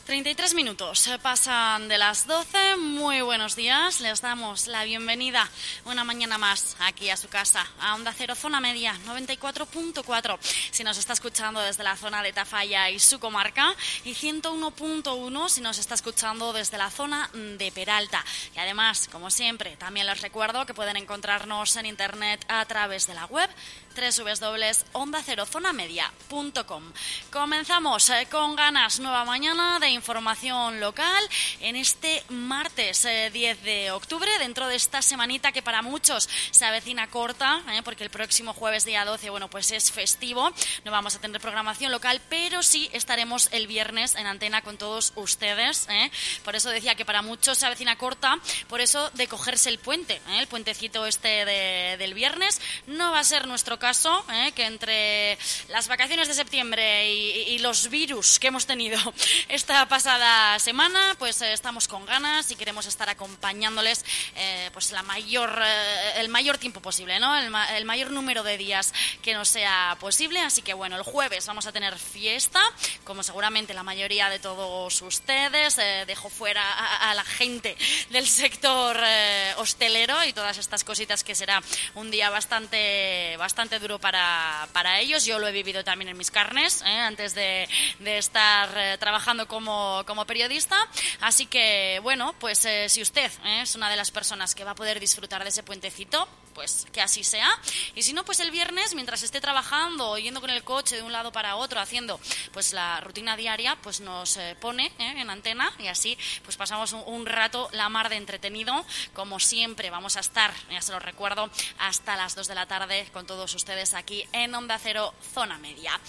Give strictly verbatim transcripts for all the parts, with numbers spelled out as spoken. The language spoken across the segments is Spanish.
treinta y tres minutos pasan de las doce. Muy buenos días. Les damos la bienvenida una mañana más aquí a su casa, a Onda Cero Zona Media noventa y cuatro punto cuatro. Si nos está escuchando desde la zona de Tafalla y su comarca, y ciento uno punto uno si nos está escuchando desde la zona de Peralta. Y además, como siempre, también les recuerdo que pueden encontrarnos en internet a través de la web doble u doble u doble u punto onda cero zona media punto com. Comenzamos eh, con ganas nueva mañana de información local en este martes eh, diez de octubre, dentro de esta semanita que para muchos se avecina corta, eh, porque el próximo jueves día doce, bueno, pues es festivo, no vamos a tener programación local, pero sí estaremos el viernes en antena con todos ustedes, eh. Por eso decía que para muchos se avecina corta, por eso de cogerse el puente, eh, el puentecito este de, del viernes. No va a ser nuestro caso, eh, que entre las vacaciones de septiembre y, y los virus que hemos tenido esta pasada semana, pues eh, estamos con ganas y queremos estar acompañándoles eh, pues la mayor eh, el mayor tiempo posible, ¿no? El, ma- el mayor número de días que nos sea posible. Así que bueno, el jueves vamos a tener fiesta, como seguramente la mayoría de todos ustedes. Eh, dejo fuera a, a la gente del sector eh, hostelero y todas estas cositas, que será un día bastante bastante duro para, para ellos. Yo lo he vivido también en mis carnes, ¿eh? antes de, de estar eh, trabajando como, como periodista. Así que, bueno, pues eh, si usted ¿eh? es una de las personas que va a poder disfrutar de ese puentecito, pues que así sea. Y si no, pues el viernes, mientras esté trabajando, yendo con el coche de un lado para otro, haciendo pues la rutina diaria, pues nos eh, pone ¿eh? en antena, y así pues pasamos un, un rato la mar de entretenido. Como siempre, vamos a estar, ya se lo recuerdo, hasta las dos de la tarde con todos ustedes aquí en Onda Cero Zona Media.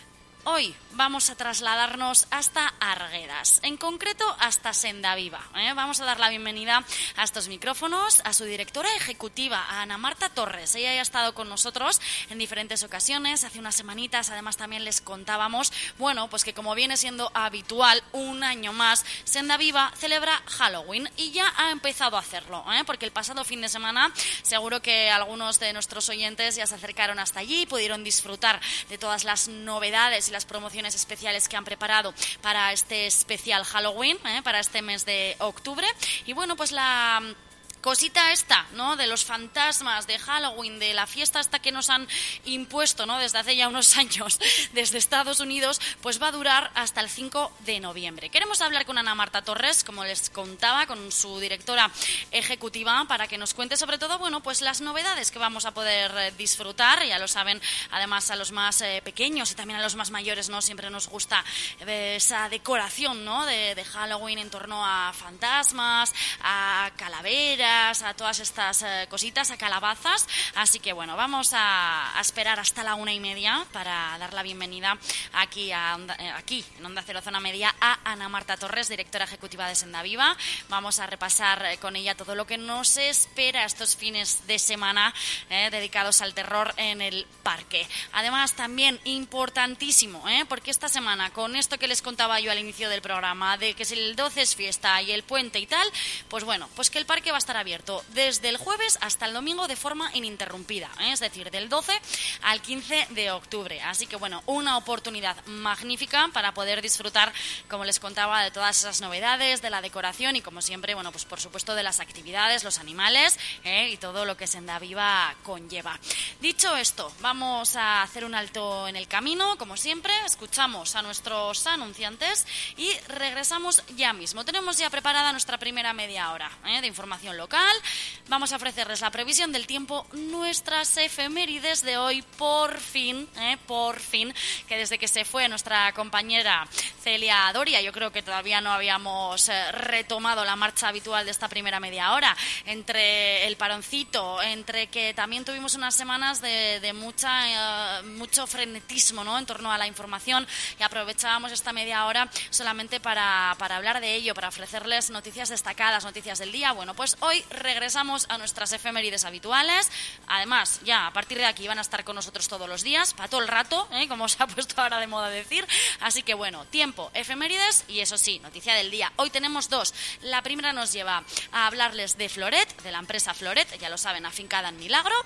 Hoy vamos a trasladarnos hasta Arguedas, en concreto hasta Sendaviva. ¿eh? Vamos a dar la bienvenida a estos micrófonos a su directora ejecutiva, a Ana Marta Torres. Ella ya ha estado con nosotros en diferentes ocasiones, hace unas semanitas. Además también les contábamos, bueno, pues que como viene siendo habitual, un año más, Sendaviva celebra Halloween, y ya ha empezado a hacerlo, ¿eh? porque el pasado fin de semana seguro que algunos de nuestros oyentes ya se acercaron hasta allí y pudieron disfrutar de todas las novedades y las promociones especiales que han preparado para este especial Halloween, ¿eh? para este mes de octubre. Y bueno, pues la cosita esta, ¿no? De los fantasmas de Halloween, de la fiesta esta que nos han impuesto, ¿no? Desde hace ya unos años, desde Estados Unidos, pues va a durar hasta el cinco de noviembre. Queremos hablar con Ana Marta Torres, como les contaba, con su directora ejecutiva, para que nos cuente sobre todo, bueno, pues las novedades que vamos a poder eh, disfrutar. Ya lo saben, además a los más eh, pequeños y también a los más mayores, ¿no? Siempre nos gusta eh, esa decoración, ¿no? De, de Halloween en torno a fantasmas, a calaveras, a todas estas eh, cositas, a calabazas. Así que bueno, vamos a, a esperar hasta la una y media para dar la bienvenida aquí, a Onda, eh, aquí en Onda Cero Zona Media a Ana Marta Torres, directora ejecutiva de Sendaviva. Vamos a repasar eh, con ella todo lo que nos espera estos fines de semana eh, dedicados al terror en el parque. Además, también importantísimo, eh, porque esta semana, con esto que les contaba yo al inicio del programa, de que si el doce es fiesta y el puente y tal, pues bueno, pues que el parque va a estar abierto desde el jueves hasta el domingo de forma ininterrumpida, ¿eh? es decir, del doce al quince de octubre. Así que bueno, una oportunidad magnífica para poder disfrutar, como les contaba, de todas esas novedades, de la decoración y, como siempre, bueno, pues por supuesto de las actividades, los animales ¿eh? y todo lo que Sendaviva conlleva. Dicho esto, vamos a hacer un alto en el camino, como siempre, escuchamos a nuestros anunciantes y regresamos ya mismo. Tenemos ya preparada nuestra primera media hora ¿eh? de información local. Vamos a ofrecerles la previsión del tiempo, nuestras efemérides de hoy, por fin, eh, por fin, que desde que se fue nuestra compañera Celia Doria, yo creo que todavía no habíamos eh, retomado la marcha habitual de esta primera media hora, entre el paroncito, entre que también tuvimos unas semanas de, de mucha, eh, mucho frenetismo, ¿no? en torno a la información, y aprovechábamos esta media hora solamente para, para hablar de ello, para ofrecerles noticias destacadas, noticias del día. Bueno, pues hoy regresamos a nuestras efemérides habituales. Además, ya a partir de aquí van a estar con nosotros todos los días, para todo el rato, ¿eh? como se ha puesto ahora de moda decir. Así que bueno, tiempo, efemérides y, eso sí, noticia del día. Hoy tenemos dos. La primera nos lleva a hablarles de Floret, de la empresa Floret, ya lo saben, afincada en Milagro.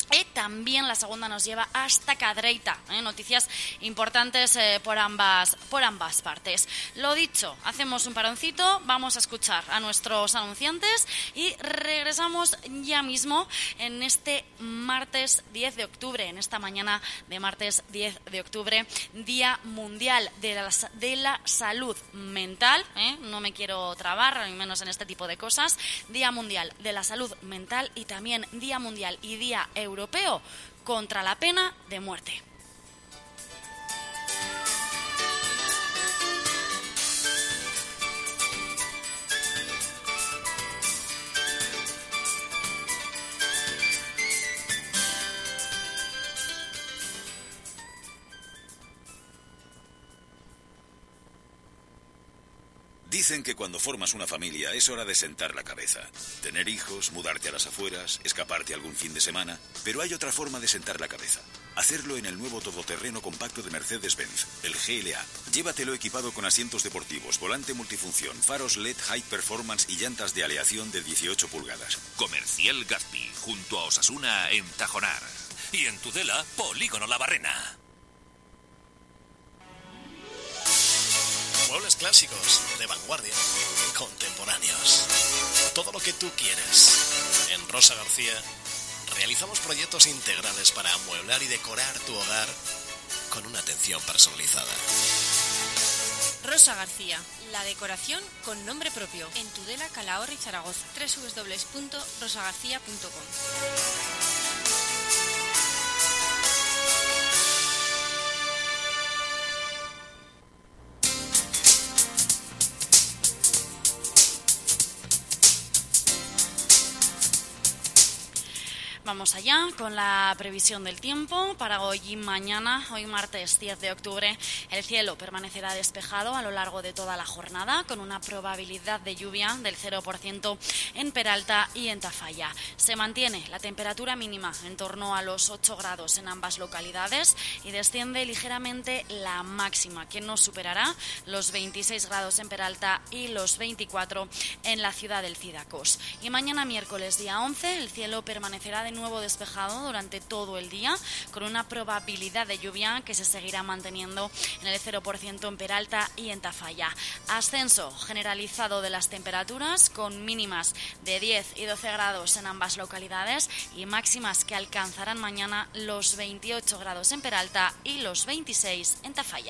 Y también la segunda nos lleva hasta Cadreita, ¿eh? Noticias importantes eh, por ambas, por ambas partes. Lo dicho, hacemos un paroncito, vamos a escuchar a nuestros anunciantes y regresamos ya mismo en este martes diez de octubre, en esta mañana de martes diez de octubre, Día Mundial de la, de la Salud Mental, ¿eh? No me quiero trabar, al menos en este tipo de cosas. Día Mundial de la Salud Mental y también Día Mundial y Día Europeo Europeo contra la pena de muerte. Dicen que cuando formas una familia es hora de sentar la cabeza. Tener hijos, mudarte a las afueras, escaparte algún fin de semana. Pero hay otra forma de sentar la cabeza. Hacerlo en el nuevo todoterreno compacto de Mercedes-Benz, el G L A. Llévatelo equipado con asientos deportivos, volante multifunción, faros L E D High Performance y llantas de aleación de dieciocho pulgadas. Comercial Gazpi, junto a Osasuna en Tajonar. Y en Tudela, Polígono La Barrena. Muebles clásicos, de vanguardia, contemporáneos. Todo lo que tú quieres. En Rosa García realizamos proyectos integrales para amueblar y decorar tu hogar con una atención personalizada. Rosa García, la decoración con nombre propio. En Tudela, Calahorra y Zaragoza. doble u doble u doble u punto rosa garcía punto com. Vamos allá con la previsión del tiempo para hoy y mañana. Hoy martes diez de octubre el cielo permanecerá despejado a lo largo de toda la jornada con una probabilidad de lluvia del cero por ciento en Peralta y en Tafalla. Se mantiene la temperatura mínima en torno a los ocho grados en ambas localidades y desciende ligeramente la máxima, que no superará los veintiséis grados en Peralta y los veinticuatro en la ciudad del Cidacos. Y mañana miércoles día once el cielo permanecerá de nuevo despejado durante todo el día con una probabilidad de lluvia que se seguirá manteniendo en el cero por ciento en Peralta y en Tafalla. Ascenso generalizado de las temperaturas con mínimas de diez y doce grados en ambas localidades y máximas que alcanzarán mañana los veintiocho grados en Peralta y los veintiséis en Tafalla.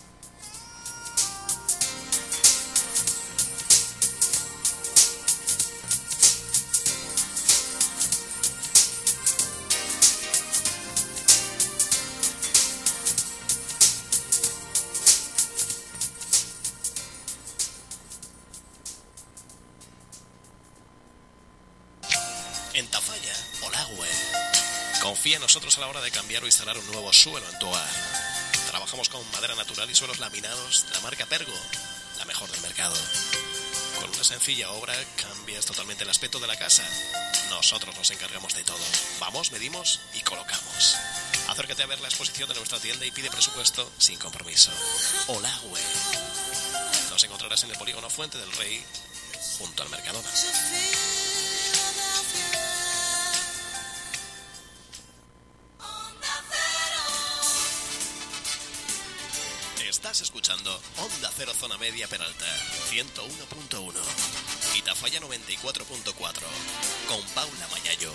En Tafalla, Olagüe. Confía en nosotros a la hora de cambiar o instalar un nuevo suelo en tu hogar. Trabajamos con madera natural y suelos laminados de la marca Pergo, la mejor del mercado. Con una sencilla obra cambias totalmente el aspecto de la casa. Nosotros nos encargamos de todo. Vamos, medimos y colocamos. Acércate a ver la exposición de nuestra tienda y pide presupuesto sin compromiso. Olagüe. Nos encontrarás en el polígono Fuente del Rey, junto al Mercadona. Estás escuchando Onda Cero Zona Media Peralta ciento uno punto uno y Tafalla noventa y cuatro punto cuatro con Paula Mayayo.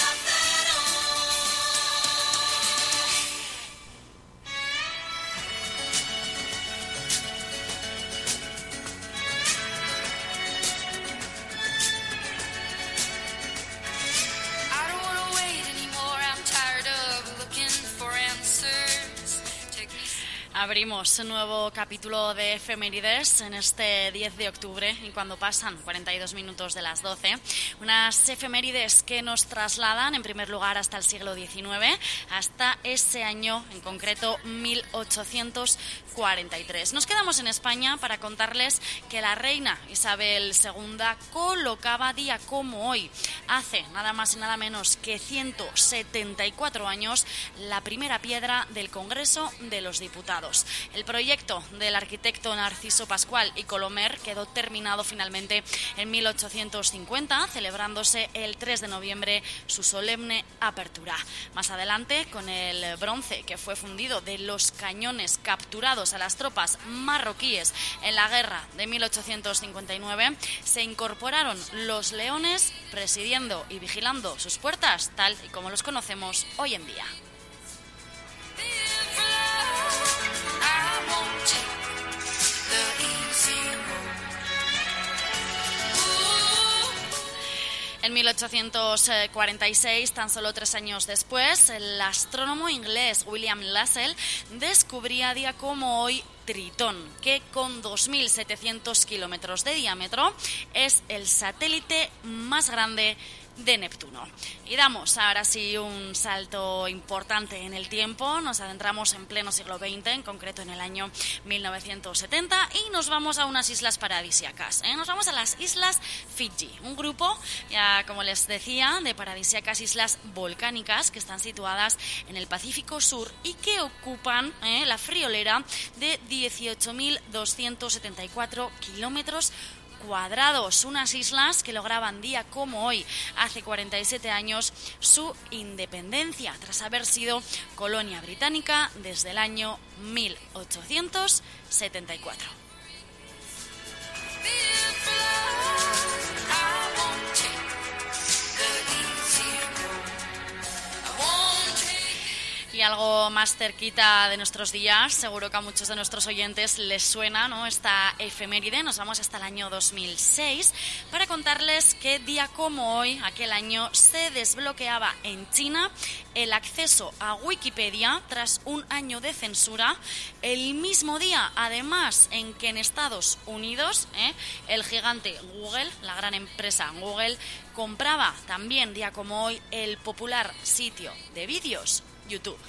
Abrimos un nuevo capítulo de efemérides en este diez de octubre y cuando pasan cuarenta y dos minutos de las doce, unas efemérides que nos trasladan en primer lugar hasta el siglo diecinueve, hasta ese año en concreto mil ochocientos cuarenta y tres. Nos quedamos en España para contarles que la reina Isabel segunda colocaba día como hoy, hace nada más y nada menos que ciento setenta y cuatro años, la primera piedra del Congreso de los Diputados. kilómetros. El proyecto del arquitecto Narciso Pascual y Colomer quedó terminado finalmente en mil ochocientos cincuenta, celebrándose el tres de noviembre su solemne apertura. Más adelante, con el bronce que fue fundido de los cañones capturados a las tropas marroquíes en la guerra de mil ochocientos cincuenta y nueve, se incorporaron los leones presidiendo y vigilando sus puertas tal y como los conocemos hoy en día. En mil ochocientos cuarenta y seis, tan solo tres años después, el astrónomo inglés William Lassell descubría día como hoy Tritón, que con dos mil setecientos kilómetros de diámetro es el satélite más grande de Neptuno. Y damos ahora sí un salto importante en el tiempo, nos adentramos en pleno siglo veinte, en concreto en el año mil novecientos setenta, y nos vamos a unas islas paradisíacas, ¿eh? Nos vamos a las Islas Fiji, un grupo, ya como les decía, de paradisíacas islas volcánicas que están situadas en el Pacífico Sur y que ocupan ¿eh? la friolera de dieciocho mil doscientos setenta y cuatro kilómetros cuadrados, unas islas que lograban día como hoy, hace cuarenta y siete años, su independencia tras haber sido colonia británica desde el año mil ochocientos setenta y cuatro. Y algo más cerquita de nuestros días, seguro que a muchos de nuestros oyentes les suena, ¿no?, esta efeméride. Nos vamos hasta el año dos mil seis para contarles que día como hoy, aquel año, se desbloqueaba en China el acceso a Wikipedia tras un año de censura, el mismo día, además, en que en Estados Unidos ¿eh? el gigante Google, la gran empresa Google, compraba también, día como hoy, el popular sitio de vídeos YouTube.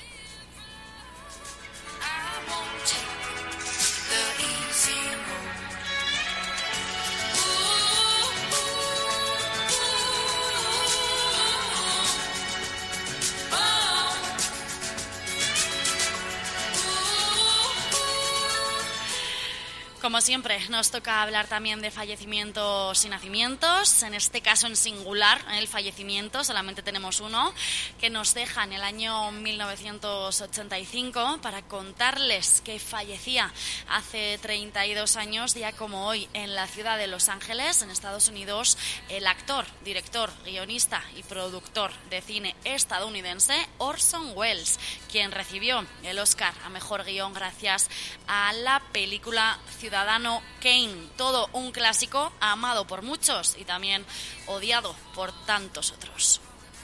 Como siempre, nos toca hablar también de fallecimientos y nacimientos, en este caso en singular, el fallecimiento, solamente tenemos uno, que nos deja en el año mil novecientos ochenta y cinco para contarles que fallecía hace treinta y dos años, día como hoy, en la ciudad de Los Ángeles, en Estados Unidos, el actor, director, guionista y productor de cine estadounidense Orson Welles, quien recibió el Oscar a Mejor Guión gracias a la película Ciudadano Kane, todo un clásico amado por muchos y también odiado por tantos otros.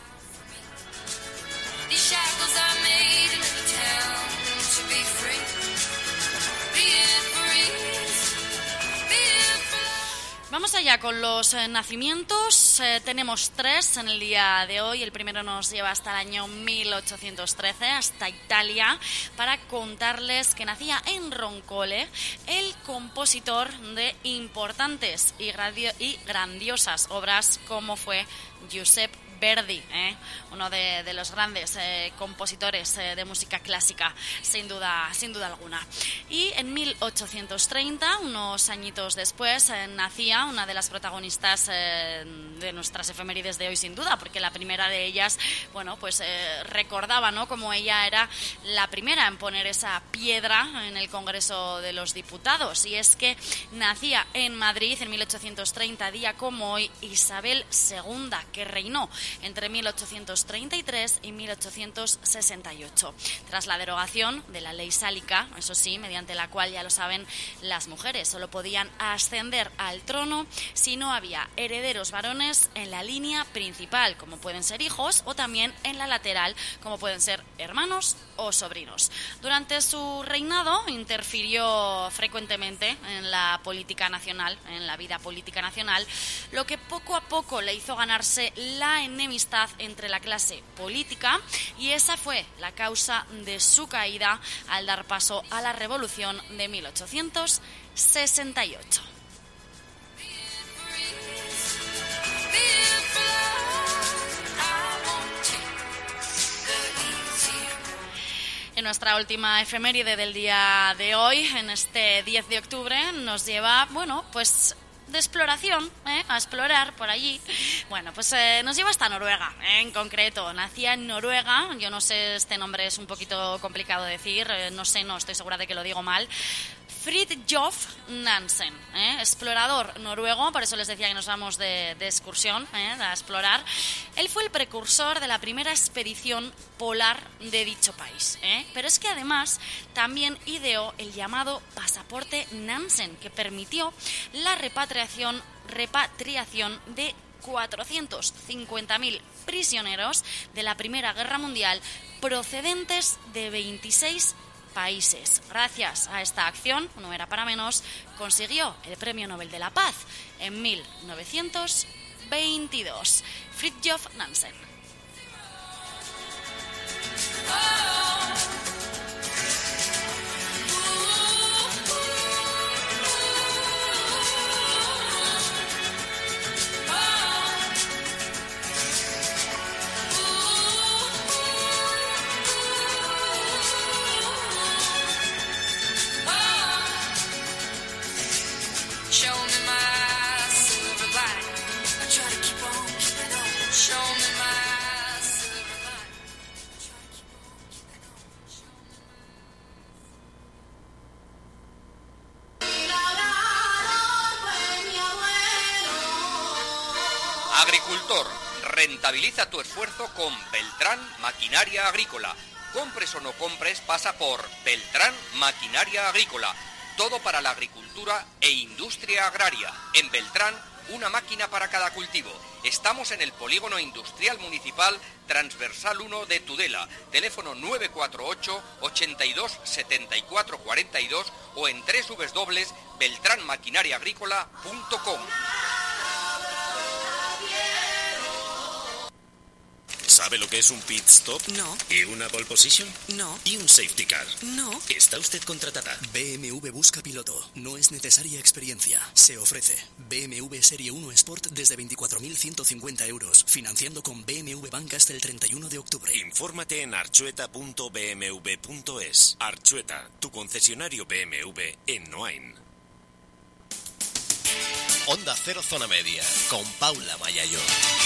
Vamos allá con los eh, nacimientos. Eh, tenemos tres en el día de hoy. El primero nos lleva hasta el año mil ochocientos trece, hasta Italia, para contarles que nacía en Roncole el compositor de importantes y, radio- y grandiosas obras como fue Giuseppe Verdi, ¿eh? uno de, de los grandes eh, compositores eh, de música clásica, sin duda, sin duda alguna. Y en mil ochocientos treinta, unos añitos después, eh, nacía una de las protagonistas eh, de nuestras efemérides de hoy, sin duda, porque la primera de ellas, bueno, pues eh, recordaba, ¿no?, como ella era la primera en poner esa piedra en el Congreso de los Diputados, y es que nacía en Madrid en mil ochocientos treinta, día como hoy, Isabel segunda, que reinó entre mil ochocientos treinta y tres y mil ochocientos sesenta y ocho, tras la derogación de la ley sálica, eso sí, mediante la cual, ya lo saben, las mujeres solo podían ascender al trono si no había herederos varones en la línea principal, como pueden ser hijos, o también en la lateral, como pueden ser hermanos o sobrinos. Durante su reinado interfirió frecuentemente en la política nacional, en la vida política nacional, lo que poco a poco le hizo ganarse la enemistad entre la clase política, y esa fue la causa de su caída al dar paso a la Revolución de mil ochocientos sesenta y ocho. En nuestra última efeméride del día de hoy, en este diez de octubre, nos lleva, bueno, pues de exploración, ¿eh? a explorar por allí. Bueno, pues eh, nos lleva hasta Noruega, ¿eh? En concreto. Nacía en Noruega, yo no sé, este nombre es un poquito complicado de decir, eh, no sé, no estoy segura de que lo digo mal. Fridtjof Nansen, ¿eh? explorador noruego, por eso les decía que nos vamos de, de excursión, ¿eh? a explorar. Él fue el precursor de la primera expedición polar de dicho país, ¿eh? pero es que además también ideó el llamado pasaporte Nansen, que permitió la repatriación, repatriación de cuatrocientos cincuenta mil prisioneros de la Primera Guerra Mundial procedentes de veintiséis países. Gracias a esta acción, no era para menos, consiguió el Premio Nobel de la Paz en mil novecientos veintidós. Fridtjof Nansen. Agricultor, rentabiliza tu esfuerzo con Beltrán Maquinaria Agrícola. Compres o no compres, pasa por Beltrán Maquinaria Agrícola. Todo para la agricultura e industria agraria. En Beltrán, una máquina para cada cultivo. Estamos en el Polígono Industrial Municipal Transversal uno de Tudela. Teléfono nueve cuatro ocho, ochenta y dos, setenta y cuatro cuarenta y dos o en doble u doble u doble u punto beltrán maquinaria agrícola punto com. ¿Sabe lo que es un pit stop? No. ¿Y una pole position? No. ¿Y un safety car? No. ¿Está usted contratada? B M W busca piloto. No es necesaria experiencia. Se ofrece B M W Serie uno Sport desde veinticuatro mil ciento cincuenta euros, financiando con B M W Bank hasta el treinta y uno de octubre. Infórmate en archueta punto b m w punto es. Archueta, tu concesionario B M W en Noain. Onda Cero Zona Media, con Paula Mayayo.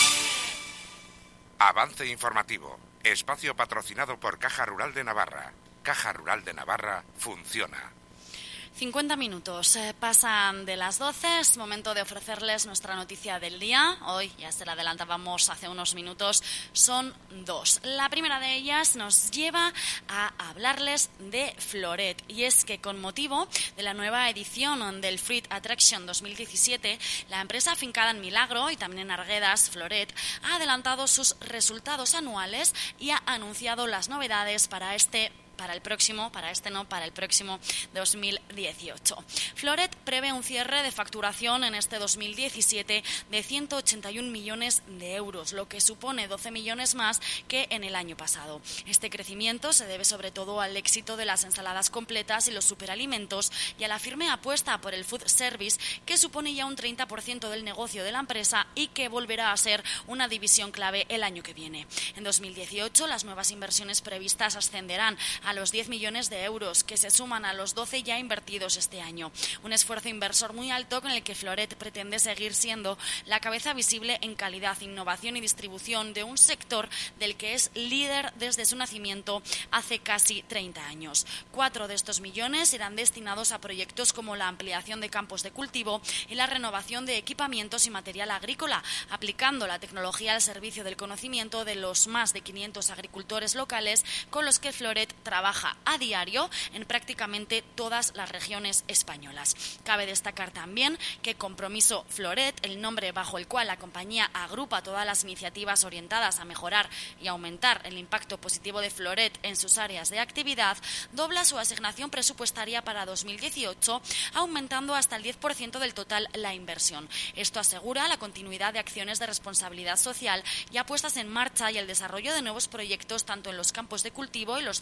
Avance informativo. Espacio patrocinado por Caja Rural de Navarra. Caja Rural de Navarra funciona. cincuenta minutos eh, pasan de las doce, es momento de ofrecerles nuestra noticia del día. Hoy, ya se la adelantábamos hace unos minutos, son dos. La primera de ellas nos lleva a hablarles de Floret, y es que con motivo de la nueva edición del Fruit Attraction dos mil diecisiete, la empresa afincada en Milagro y también en Arguedas, Floret, ha adelantado sus resultados anuales y ha anunciado las novedades para este para el próximo, para este no, para el próximo dos mil dieciocho. Floret prevé un cierre de facturación en este dos mil diecisiete de ciento ochenta y un millones de euros, lo que supone doce millones más que en el año pasado. Este crecimiento se debe sobre todo al éxito de las ensaladas completas y los superalimentos y a la firme apuesta por el food service, que supone ya un treinta por ciento del negocio de la empresa y que volverá a ser una división clave el año que viene. En dos mil dieciocho las nuevas inversiones previstas ascenderán a los diez millones de euros, que se suman a los doce ya invertidos este año. Un esfuerzo inversor muy alto con el que Floret pretende seguir siendo la cabeza visible en calidad, innovación y distribución de un sector del que es líder desde su nacimiento hace casi treinta años. Cuatro de estos millones irán destinados a proyectos como la ampliación de campos de cultivo y la renovación de equipamientos y material agrícola, aplicando la tecnología al servicio del conocimiento de los más de quinientos agricultores locales con los que Floret trabaja trabaja a diario en prácticamente todas las regiones españolas. Cabe destacar también que Compromiso Floret, el nombre bajo el cual la compañía agrupa todas las iniciativas orientadas a mejorar y aumentar el impacto positivo de Floret en sus áreas de actividad, dobla su asignación presupuestaria para dos mil dieciocho, aumentando hasta el diez por ciento del total la inversión. Esto asegura la continuidad de acciones de responsabilidad social y apuestas en marcha y el desarrollo de nuevos proyectos tanto en los campos de cultivo y los centros de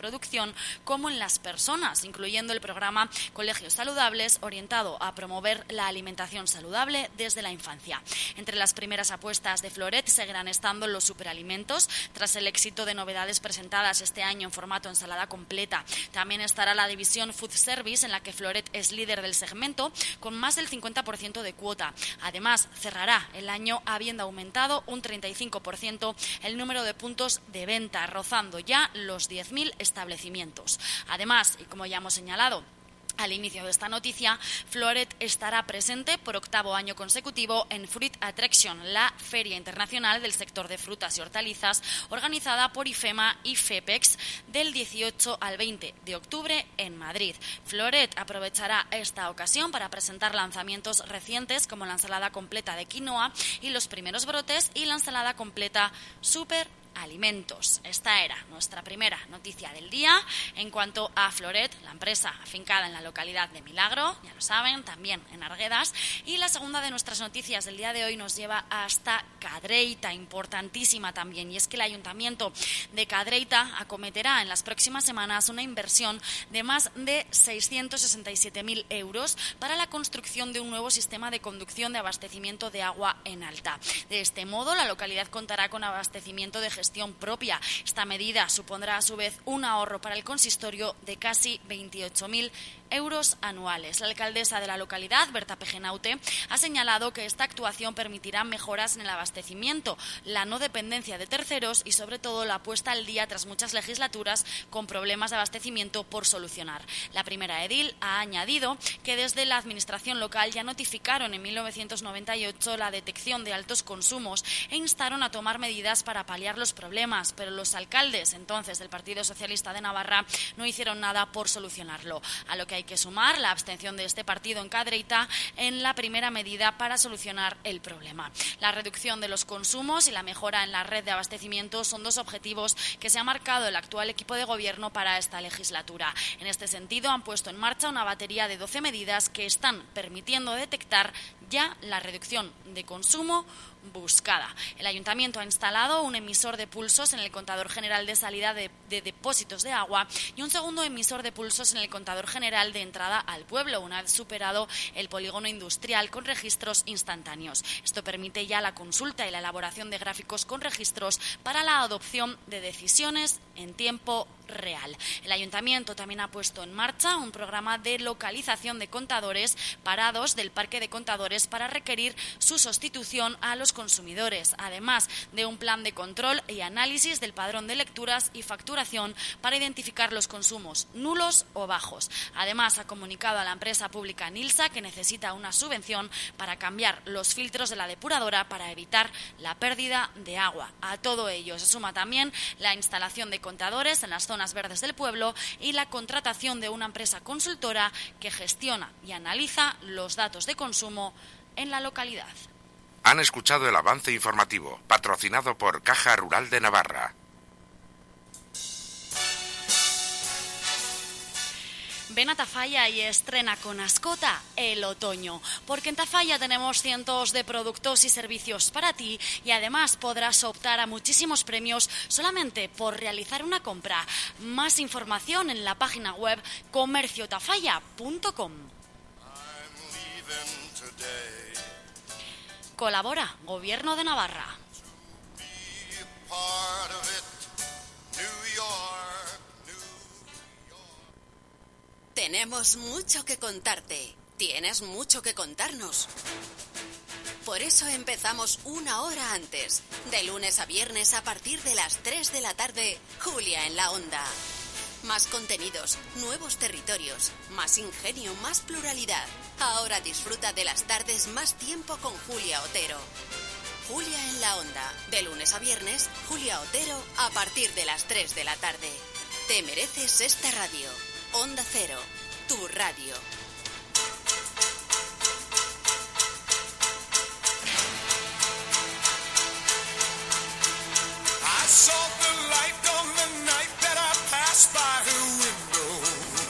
reproducción como en las personas, incluyendo el programa Colegios Saludables, orientado a promover la alimentación saludable desde la infancia. Entre las primeras apuestas de Floret seguirán estando los superalimentos, tras el éxito de novedades presentadas este año en formato ensalada completa. También estará la división Food Service, en la que Floret es líder del segmento, con más del cincuenta por ciento de cuota. Además, cerrará el año habiendo aumentado un treinta y cinco por ciento el número de puntos de venta, rozando ya los diez mil establecimientos. Además, y como ya hemos señalado al inicio de esta noticia, Floret estará presente por octavo año consecutivo en Fruit Attraction, la feria internacional del sector de frutas y hortalizas, organizada por IFEMA y FEPEX del dieciocho al veinte de octubre en Madrid. Floret aprovechará esta ocasión para presentar lanzamientos recientes como la ensalada completa de quinoa y los primeros brotes y la ensalada completa Super Alimentos. Esta era nuestra primera noticia del día. En cuanto a Floret, la empresa afincada en la localidad de Milagro, ya lo saben, también en Arguedas. Y la segunda de nuestras noticias del día de hoy nos lleva hasta Cadreita, importantísima también. Y es que el Ayuntamiento de Cadreita acometerá en las próximas semanas una inversión de más de seiscientos sesenta y siete mil euros para la construcción de un nuevo sistema de conducción de abastecimiento de agua en alta. De este modo, la localidad contará con abastecimiento de gestión gestión propia. Esta medida supondrá a su vez un ahorro para el consistorio de casi veintiocho mil euros anuales. La alcaldesa de la localidad, Berta Pejenaute, ha señalado que esta actuación permitirá mejoras en el abastecimiento, la no dependencia de terceros y sobre todo la puesta al día tras muchas legislaturas con problemas de abastecimiento por solucionar. La primera edil ha añadido que desde la administración local ya notificaron en mil novecientos noventa y ocho la detección de altos consumos e instaron a tomar medidas para paliar los problemas, pero los alcaldes entonces del Partido Socialista de Navarra no hicieron nada por solucionarlo, a lo que hay que sumar la abstención de este partido en Cadreita en la primera medida para solucionar el problema. La reducción de los consumos y la mejora en la red de abastecimiento son dos objetivos que se ha marcado el actual equipo de gobierno para esta legislatura. En este sentido, han puesto en marcha una batería de doce medidas que están permitiendo detectar ya la reducción de consumo buscada. El Ayuntamiento ha instalado un emisor de pulsos en el contador general de salida de, de depósitos de agua y un segundo emisor de pulsos en el contador general de entrada al pueblo, una vez superado el polígono industrial con registros instantáneos. Esto permite ya la consulta y la elaboración de gráficos con registros para la adopción de decisiones en tiempo real. El Ayuntamiento también ha puesto en marcha un programa de localización de contadores parados del parque de contadores para requerir su sustitución a los consumidores, además de un plan de control y análisis del padrón de lecturas y facturación para identificar los consumos nulos o bajos. Además, ha comunicado a la empresa pública Nilsa que necesita una subvención para cambiar los filtros de la depuradora para evitar la pérdida de agua. A todo ello se suma también la instalación de contadores en las zonas verdes del pueblo y la contratación de una empresa consultora que gestiona y analiza los datos de consumo en la localidad. Han escuchado el avance informativo, patrocinado por Caja Rural de Navarra. Ven a Tafalla y estrena con Ascota el otoño, porque en Tafalla tenemos cientos de productos y servicios para ti y además podrás optar a muchísimos premios solamente por realizar una compra. Más información en la página web comercio tafalla punto com. Colabora Gobierno de Navarra. Tenemos mucho que contarte. Tienes mucho que contarnos. Por eso empezamos una hora antes. De lunes a viernes a partir de las tres de la tarde, Julia en la Onda. Más contenidos, nuevos territorios, más ingenio, más pluralidad. Ahora disfruta de las tardes más tiempo con Julia Otero. Julia en la Onda. De lunes a viernes, Julia Otero a partir de las tres de la tarde. Te mereces esta radio. Onda Cero, tu radio. I saw the light on the night that I passed by her window.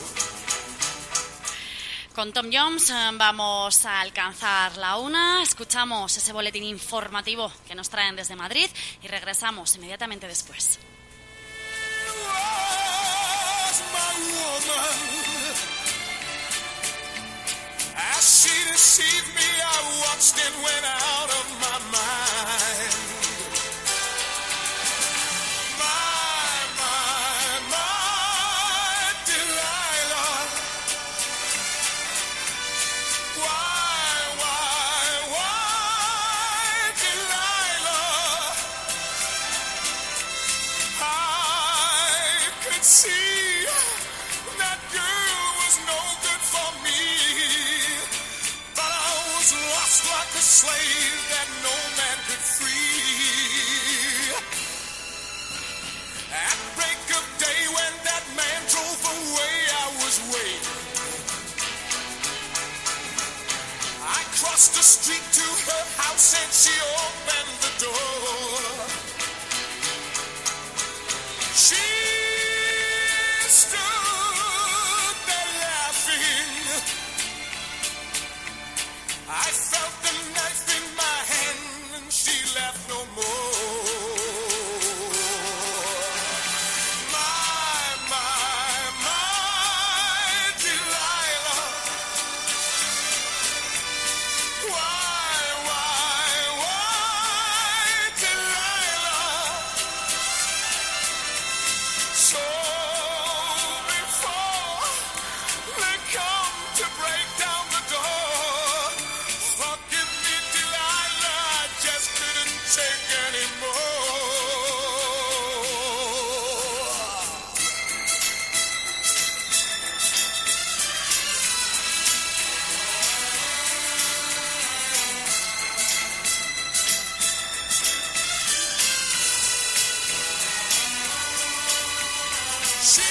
Con Tom Jones vamos a alcanzar la una, escuchamos ese boletín informativo que nos traen desde Madrid y regresamos inmediatamente después. Whoa. woman. As she deceived me, I watched and went out of my mind. My, my, my Delilah. Why, why, why Delilah? I could see that girl was no good for me, but I was lost like a slave that no man could free. At break of day when that man drove away, I was waiting. I crossed the street to her house and she opened the door. She stood there laughing. I felt the knife in my hand and she laughed no more. My, my, my Delilah. Why, why, why Delilah? So before they come to break down the door, forgive me, Delilah, I just couldn't take anymore. She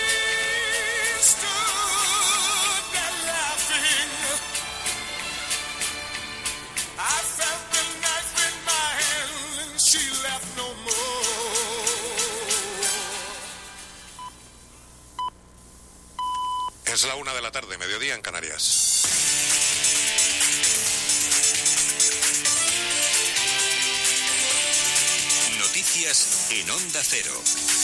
stood there laughing. I felt the knife in my hand and she laughed no more. Es la una de la tarde, mediodía en Canarias. Noticias en Onda Cero.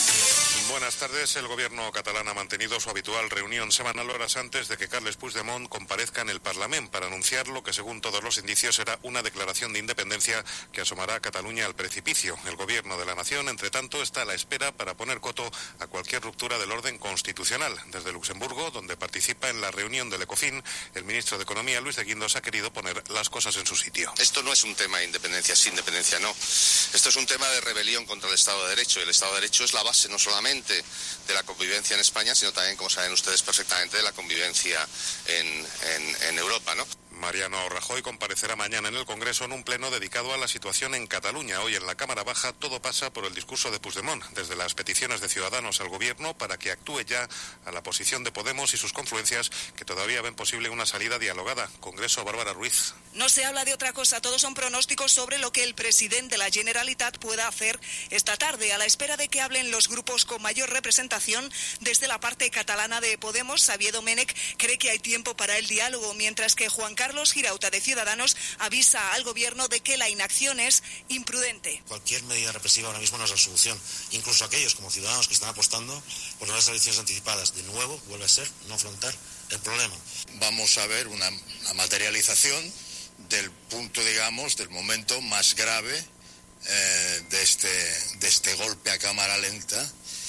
Buenas tardes. El gobierno catalán ha mantenido su habitual reunión semanal horas antes de que Carles Puigdemont comparezca en el Parlament para anunciar lo que, según todos los indicios, será una declaración de independencia que asomará a Cataluña al precipicio. El gobierno de la nación, entre tanto, está a la espera para poner coto a cualquier ruptura del orden constitucional. Desde Luxemburgo, donde participa en la reunión del Ecofin, el ministro de Economía, Luis de Guindos, ha querido poner las cosas en su sitio. Esto no es un tema de independencia, sí, independencia no. Esto es un tema de rebelión contra el Estado de Derecho. El Estado de Derecho es la base no solamente de la convivencia en España, sino también, como saben ustedes perfectamente, de la convivencia en, en, en Europa, ¿no? Mariano Rajoy comparecerá mañana en el Congreso en un pleno dedicado a la situación en Cataluña. Hoy en la Cámara Baja todo pasa por el discurso de Puigdemont, desde las peticiones de Ciudadanos al Gobierno para que actúe ya a la posición de Podemos y sus confluencias, que todavía ven posible una salida dialogada. Congreso, Bárbara Ruiz. No se habla de otra cosa, todos son pronósticos sobre lo que el presidente de la Generalitat pueda hacer esta tarde, a la espera de que hablen los grupos con mayor representación. Desde la parte catalana de Podemos, Xavier Domènech cree que hay tiempo para el diálogo, mientras que Juan Carlos Carlos Girauta de Ciudadanos avisa al gobierno de que la inacción es imprudente. Cualquier medida represiva ahora mismo no es la solución. Incluso aquellos como Ciudadanos que están apostando por las elecciones anticipadas. De nuevo, vuelve a ser no afrontar el problema. Vamos a ver una, una materialización del punto, digamos, del momento más grave eh, de, este, de este golpe a cámara lenta.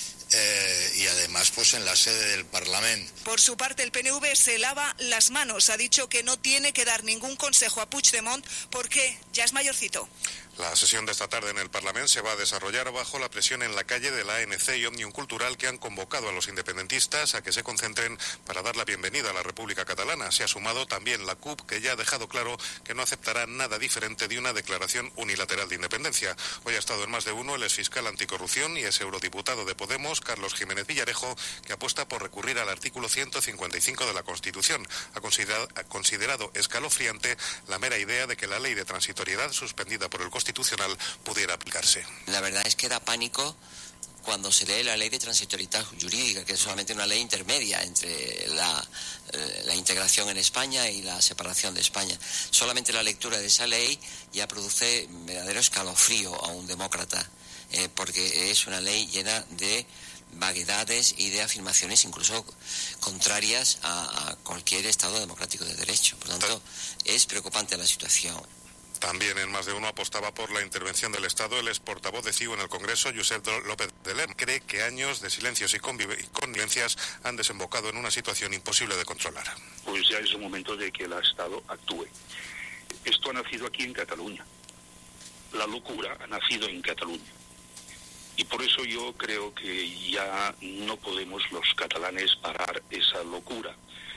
Eh, y además pues en la sede del Parlamento. Por su parte, el P N V se lava las manos. Ha dicho que no tiene que dar ningún consejo a Puigdemont porque ya es mayorcito. La sesión de esta tarde en el Parlamento se va a desarrollar bajo la presión en la calle de la A N C y Òmnium Cultural, que han convocado a los independentistas a que se concentren para dar la bienvenida a la República Catalana. Se ha sumado también la C U P, que ya ha dejado claro que no aceptará nada diferente de una declaración unilateral de independencia. Hoy ha estado en más de uno el exfiscal anticorrupción y ex eurodiputado de Podemos, Carlos Jiménez Villarejo, que apuesta por recurrir al artículo ciento cincuenta y cinco de la Constitución. Ha considerado, ha considerado escalofriante la mera idea de que la ley de transitoriedad suspendida por el Constitucional pudiera aplicarse. La verdad es que da pánico cuando se lee la ley de transitoriedad jurídica, que es solamente una ley intermedia entre la, la integración en España y la separación de España. Solamente la lectura de esa ley ya produce verdadero escalofrío a un demócrata, eh, porque es una ley llena de vaguedades y de afirmaciones incluso contrarias a, a cualquier Estado democrático de derecho. Por tanto, es preocupante la situación. También en Más de Uno apostaba por la intervención del Estado el ex portavoz de C I U en el Congreso, Josep López de Lerm. Cree que años de silencios y connivencias han desembocado en una situación imposible de controlar. Pues ya es el momento de que el Estado actúe. Esto ha nacido aquí en Cataluña. La locura ha nacido en Cataluña. Y por eso yo creo que ya no podemos los catalanes parar esa locura.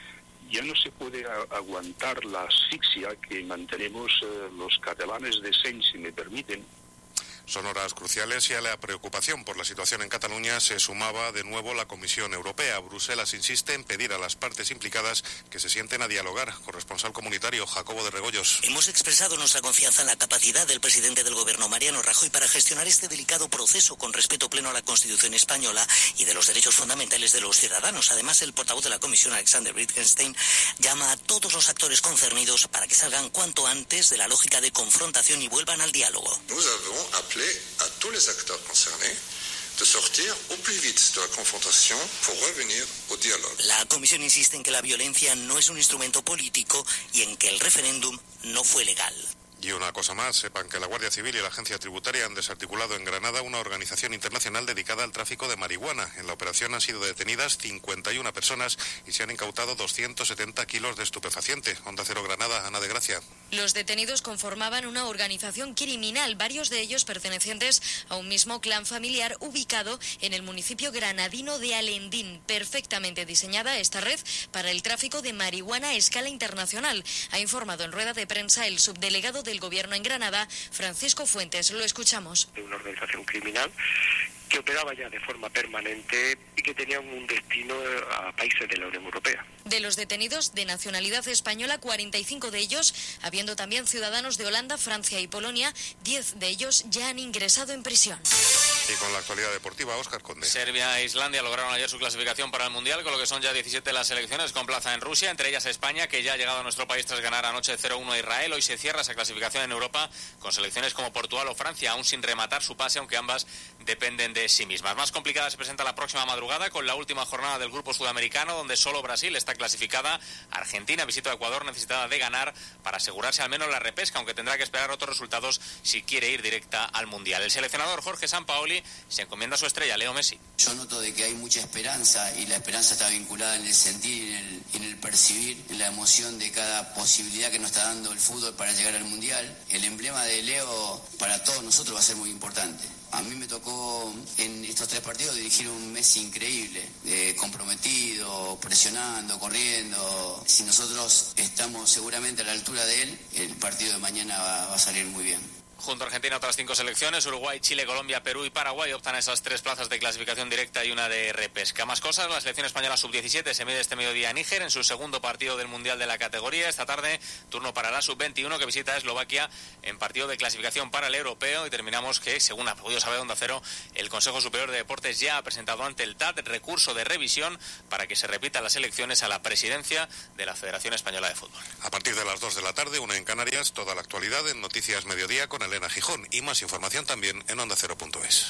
Ya no se puede a- aguantar la asfixia que mantenemos eh, los catalanes de Seny, si me permiten. Son horas cruciales y a la preocupación por la situación en Cataluña se sumaba de nuevo la Comisión Europea. Bruselas insiste en pedir a las partes implicadas que se sienten a dialogar. Corresponsal comunitario Jacobo de Regoyos. Hemos expresado nuestra confianza en la capacidad del presidente del Gobierno, Mariano Rajoy, para gestionar este delicado proceso con respeto pleno a la Constitución española y de los derechos fundamentales de los ciudadanos. Además, el portavoz de la Comisión, Alexander Wittgenstein, llama a todos los actores concernidos para que salgan cuanto antes de la lógica de confrontación y vuelvan al diálogo. Nous avons appelé à tous les acteurs concernés de sortir au plus vite de la confrontation pour revenir au dialogue. La Comisión insiste en que la violencia no es un instrumento político y en que el referéndum no fue legal. Y una cosa más, sepan que la Guardia Civil y la Agencia Tributaria han desarticulado en Granada una organización internacional dedicada al tráfico de marihuana. En la operación han sido detenidas cincuenta y una personas y se han incautado doscientos setenta kilos de estupefaciente. Onda Cero Granada, Ana de Gracia. Los detenidos conformaban una organización criminal, varios de ellos pertenecientes a un mismo clan familiar ubicado en el municipio granadino de Alendín. Perfectamente diseñada esta red para el tráfico de marihuana a escala internacional. Ha informado en rueda de prensa el subdelegado del Gobierno en Granada, Francisco Fuentes. Lo escuchamos. De una organización criminal que operaba ya de forma permanente y que tenía un destino a países de la Unión Europea. De los detenidos de nacionalidad española, cuarenta y cinco de ellos, habiendo también ciudadanos de Holanda, Francia y Polonia, diez de ellos ya han ingresado en prisión. Y con la actualidad deportiva, Óscar Conde. Serbia e Islandia lograron ayer su clasificación para el Mundial, con lo que son ya diecisiete las selecciones con plaza en Rusia, entre ellas España, que ya ha llegado a nuestro país tras ganar anoche cero uno a Israel. Hoy se cierra esa clasificación en Europa con selecciones como Portugal o Francia, aún sin rematar su pase, aunque ambas dependen de sí mismas. Más complicada se presenta la próxima madrugada con la última jornada del grupo sudamericano, donde solo Brasil está clasificada. Argentina visita a Ecuador necesitada de ganar para asegurarse al menos la repesca, aunque tendrá que esperar otros resultados si quiere ir directa al Mundial. El seleccionador Jorge Sampaoli se encomienda a su estrella, Leo Messi. Yo noto de que hay mucha esperanza y la esperanza está vinculada en el sentir y en el, en el percibir, en la emoción de cada posibilidad que nos está dando el fútbol para llegar al Mundial. El emblema de Leo para todos nosotros va a ser muy importante. A mí me tocó en estos tres partidos dirigir un Messi increíble, eh, comprometido, presionando, corriendo. Si nosotros estamos seguramente a la altura de él, el partido de mañana va, va a salir muy bien. Junto a Argentina otras cinco selecciones, Uruguay, Chile, Colombia, Perú y Paraguay optan a esas tres plazas de clasificación directa y una de repesca. Más cosas, la selección española sub diecisiete se mide este mediodía a Níger en su segundo partido del Mundial de la categoría. Esta tarde, turno para la sub veintiuno que visita a Eslovaquia en partido de clasificación para el europeo. Y terminamos que, según ha podido saber Onda Cero, el Consejo Superior de Deportes ya ha presentado ante el T A D recurso de revisión para que se repitan las elecciones a la presidencia de la Federación Española de Fútbol. A partir de las dos de la tarde, una en Canarias, toda la actualidad en Noticias Mediodía con Elena Gijón y más información también en onda cero punto es.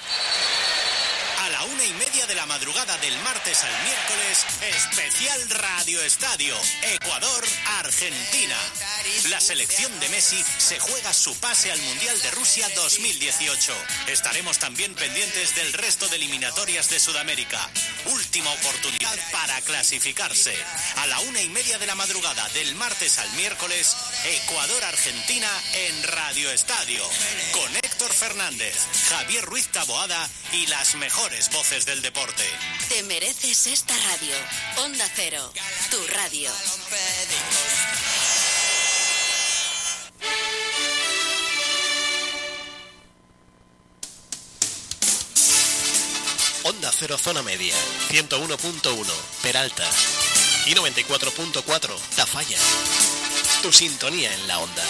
A la una y media de la madrugada del martes al miércoles, especial Radio Estadio, Ecuador-Argentina. La selección de Messi se juega su pase al Mundial de Rusia dos mil dieciocho. Estaremos también pendientes del resto de eliminatorias de Sudamérica. Última oportunidad para clasificarse. A la una y media de la madrugada del martes al miércoles, Ecuador-Argentina en Radio Estadio. Con Héctor Fernández, Javier Ruiz Taboada y las mejores voces del deporte. Te mereces esta radio. Onda Cero, tu radio. Onda Cero Zona Media, ciento uno punto uno, Peralta y noventa y cuatro punto cuatro, Tafalla. Tu sintonía en la onda.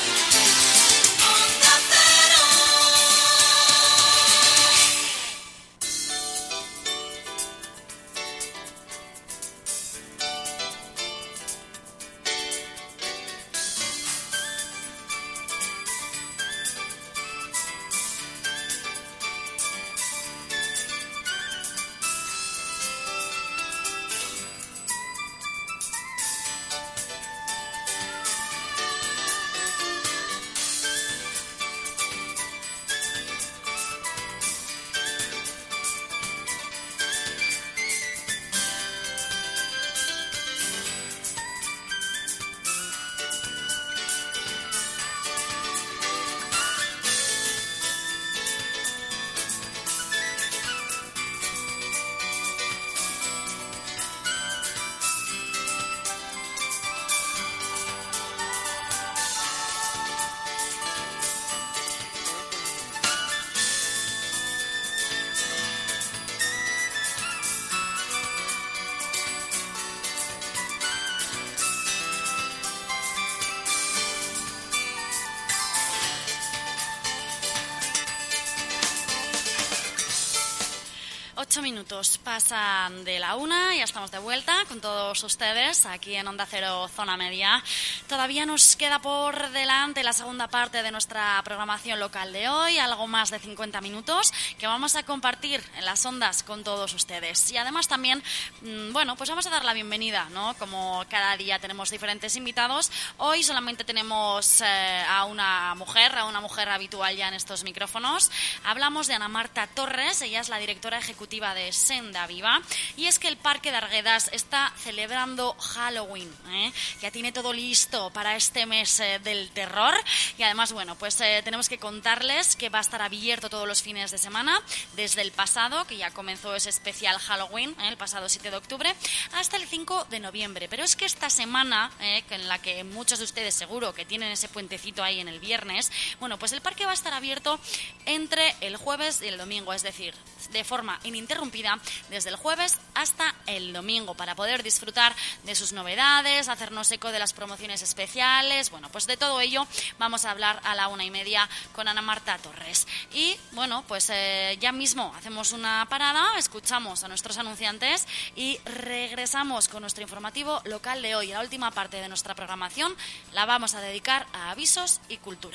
Ocho minutos pasan de la una, ya estamos de vuelta con todos ustedes aquí en Onda Cero Zona Media. Todavía nos queda por delante la segunda parte de nuestra programación local de hoy, algo más de cincuenta minutos que vamos a compartir en las ondas con todos ustedes. Y además también, bueno, pues vamos a dar la bienvenida, ¿no? Como cada día tenemos diferentes invitados, hoy solamente tenemos eh, a una mujer, a una mujer habitual ya en estos micrófonos. Hablamos de Ana Marta Torres, ella es la directora ejecutiva de Senda Viva, y es que el Parque de Arguedas está celebrando Halloween, ¿eh? Ya tiene todo listo para este mes eh, del terror, y además, bueno, pues eh, tenemos que contarles que va a estar abierto todos los fines de semana, desde el pasado, que ya comenzó ese especial Halloween, ¿eh? el pasado siete de octubre, hasta el cinco de noviembre, pero es que esta semana, ¿eh? en la que muchos de ustedes seguro que tienen ese puentecito ahí en el viernes, bueno, pues el parque va a estar abierto entre el jueves y el domingo, es decir, de forma ininterrumpida desde el jueves hasta el domingo, para poder disfrutar de sus novedades, hacernos eco de las promociones especiales. Bueno, pues de todo ello vamos a hablar a la una y media con Ana Marta Torres. Y bueno, pues eh, ya mismo hacemos una parada, escuchamos a nuestros anunciantes y regresamos con nuestro informativo local de hoy. La última parte de nuestra programación la vamos a dedicar a avisos y cultura.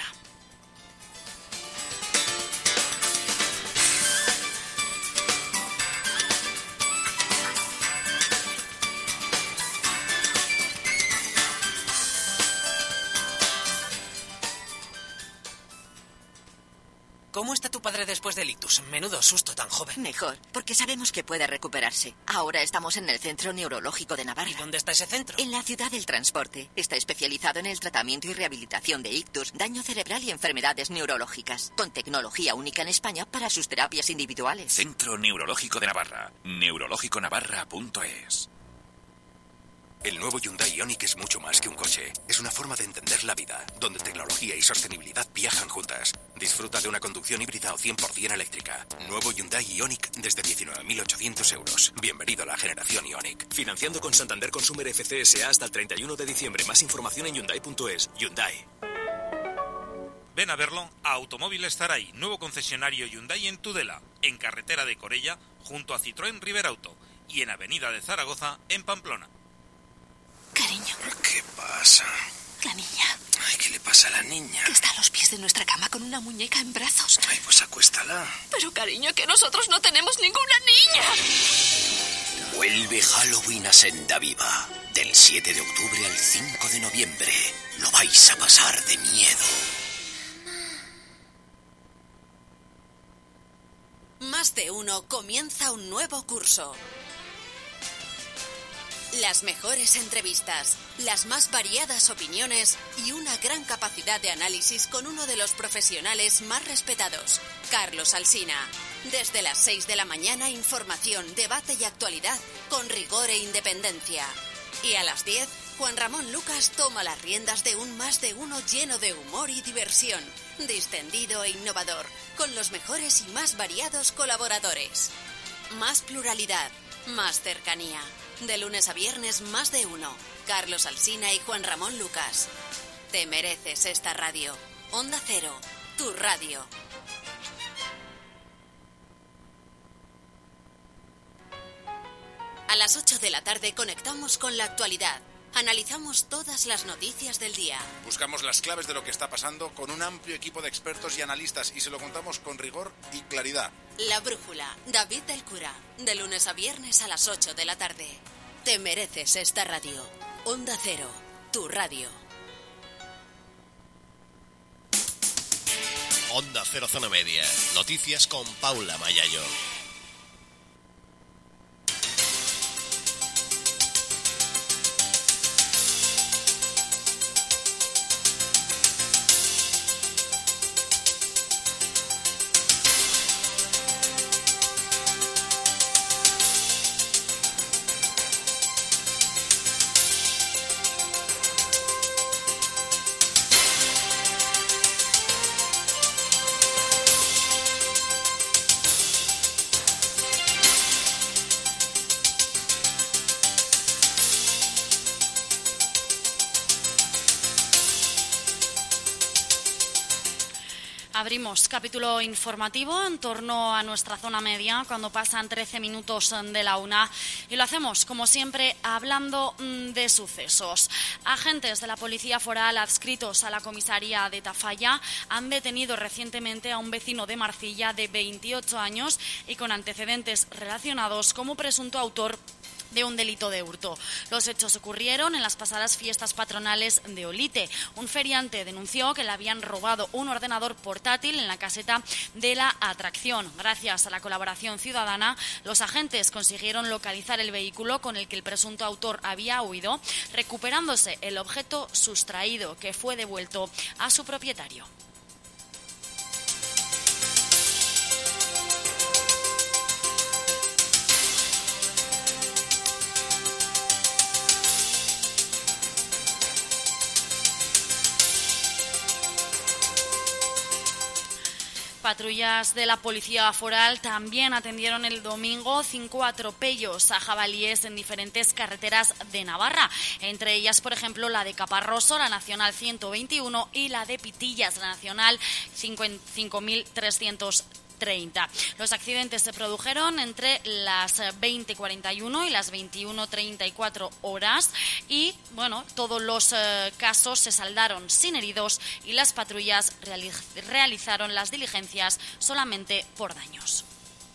¿Cómo está tu padre después del ictus? Menudo susto tan joven. Mejor, porque sabemos que puede recuperarse. Ahora estamos en el Centro Neurológico de Navarra. ¿Y dónde está ese centro? En la ciudad del transporte. Está especializado en el tratamiento y rehabilitación de ictus, daño cerebral y enfermedades neurológicas, con tecnología única en España para sus terapias individuales. Centro Neurológico de Navarra. neurológico navarra punto es. El nuevo Hyundai Ioniq es mucho más que un coche. Es una forma de entender la vida, donde tecnología y sostenibilidad viajan juntas. Disfruta de una conducción híbrida o cien por ciento eléctrica. Nuevo Hyundai Ioniq desde diecinueve mil ochocientos euros. Bienvenido a la generación Ioniq. Financiando con Santander Consumer F C S A hasta el treinta y uno de diciembre. Más información en Hyundai punto es. Hyundai. Ven a verlo a Automóviles Zaray, nuevo concesionario Hyundai en Tudela, en carretera de Corella, junto a Citroën Riverauto, y en Avenida de Zaragoza, en Pamplona. Cariño. ¿Qué pasa? La niña. Ay, ¿qué le pasa a la niña? Que está a los pies de nuestra cama con una muñeca en brazos. Ay, pues acuéstala. Pero cariño, que nosotros no tenemos ninguna niña. Vuelve Halloween a Senda Viva. Del siete de octubre al cinco de noviembre. Lo vais a pasar de miedo. Más de uno comienza un nuevo curso. Las mejores entrevistas, las más variadas opiniones y una gran capacidad de análisis con uno de los profesionales más respetados, Carlos Alsina. Desde las seis de la mañana, información, debate y actualidad con rigor e independencia. Y a las diez, Juan Ramón Lucas toma las riendas de un Más de Uno lleno de humor y diversión, distendido e innovador, con los mejores y más variados colaboradores. Más pluralidad, más cercanía. De lunes a viernes, Más de Uno. Carlos Alsina y Juan Ramón Lucas. Te mereces esta radio. Onda Cero, tu radio. A las ocho de la tarde conectamos con la actualidad. Analizamos todas las noticias del día. Buscamos las claves de lo que está pasando con un amplio equipo de expertos y analistas y se lo contamos con rigor y claridad. La Brújula, David del Cura, de lunes a viernes a las ocho de la tarde. Te mereces esta radio. Onda Cero, tu radio. Onda Cero Zona Media. Noticias con Paula Mayayo. Abrimos capítulo informativo en torno a nuestra zona media cuando pasan trece minutos de la una y lo hacemos, como siempre, hablando de sucesos. Agentes de la Policía Foral adscritos a la comisaría de Tafalla han detenido recientemente a un vecino de Marcilla de veintiocho años y con antecedentes relacionados como presunto autor de un delito de hurto. Los hechos ocurrieron en las pasadas fiestas patronales de Olite. Un feriante denunció que le habían robado un ordenador portátil en la caseta de la atracción. Gracias a la colaboración ciudadana, los agentes consiguieron localizar el vehículo con el que el presunto autor había huido, recuperándose el objeto sustraído, que fue devuelto a su propietario. Patrullas de la Policía Foral también atendieron el domingo cinco atropellos a jabalíes en diferentes carreteras de Navarra, entre ellas, por ejemplo, la de Caparroso, la Nacional ciento veintiuno, y la de Pitillas, la Nacional cinco mil trescientos treinta. Los accidentes se produjeron entre las veinte cuarenta y uno y las veintiuno treinta y cuatro horas y, bueno, todos los eh, casos se saldaron sin heridos y las patrullas reali- realizaron las diligencias solamente por daños.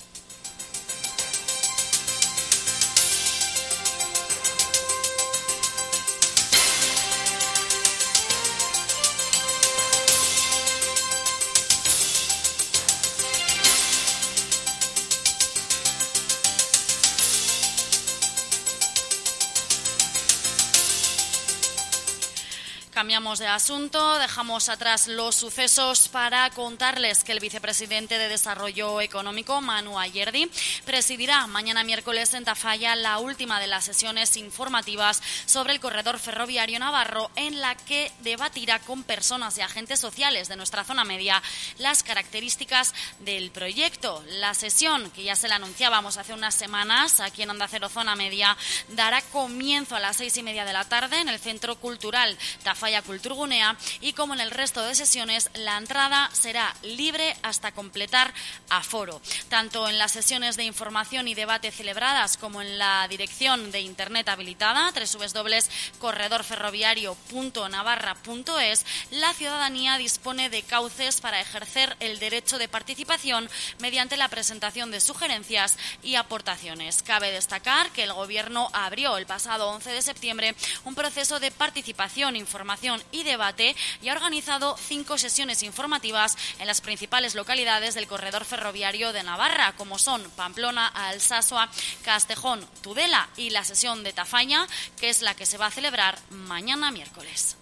Cambiamos de asunto, dejamos atrás los sucesos para contarles que el vicepresidente de Desarrollo Económico, Manu Ayerdi, presidirá mañana miércoles en Tafalla la última de las sesiones informativas sobre el corredor ferroviario navarro, en la que debatirá con personas y agentes sociales de nuestra zona media las características del proyecto. La sesión, que ya se la anunciábamos hace unas semanas aquí en Onda Cero Zona Media, dará comienzo a las seis y media de la tarde en el Centro Cultural Tafalla Kulturgunea y, como en el resto de sesiones, la entrada será libre hasta completar aforo. Tanto en las sesiones de información y debate celebradas como en la dirección de internet habilitada doble u doble u doble u punto corredor ferroviario punto navarra punto es, la ciudadanía dispone de cauces para ejercer el derecho de participación mediante la presentación de sugerencias y aportaciones. Cabe destacar que el Gobierno abrió el pasado once de septiembre un proceso de participación, información y debate y ha organizado cinco sesiones informativas en las principales localidades del corredor ferroviario de Navarra, como son Pamplona, Alsasua, Castejón, Tudela y la sesión de Tafalla, que es la que se va a celebrar mañana miércoles.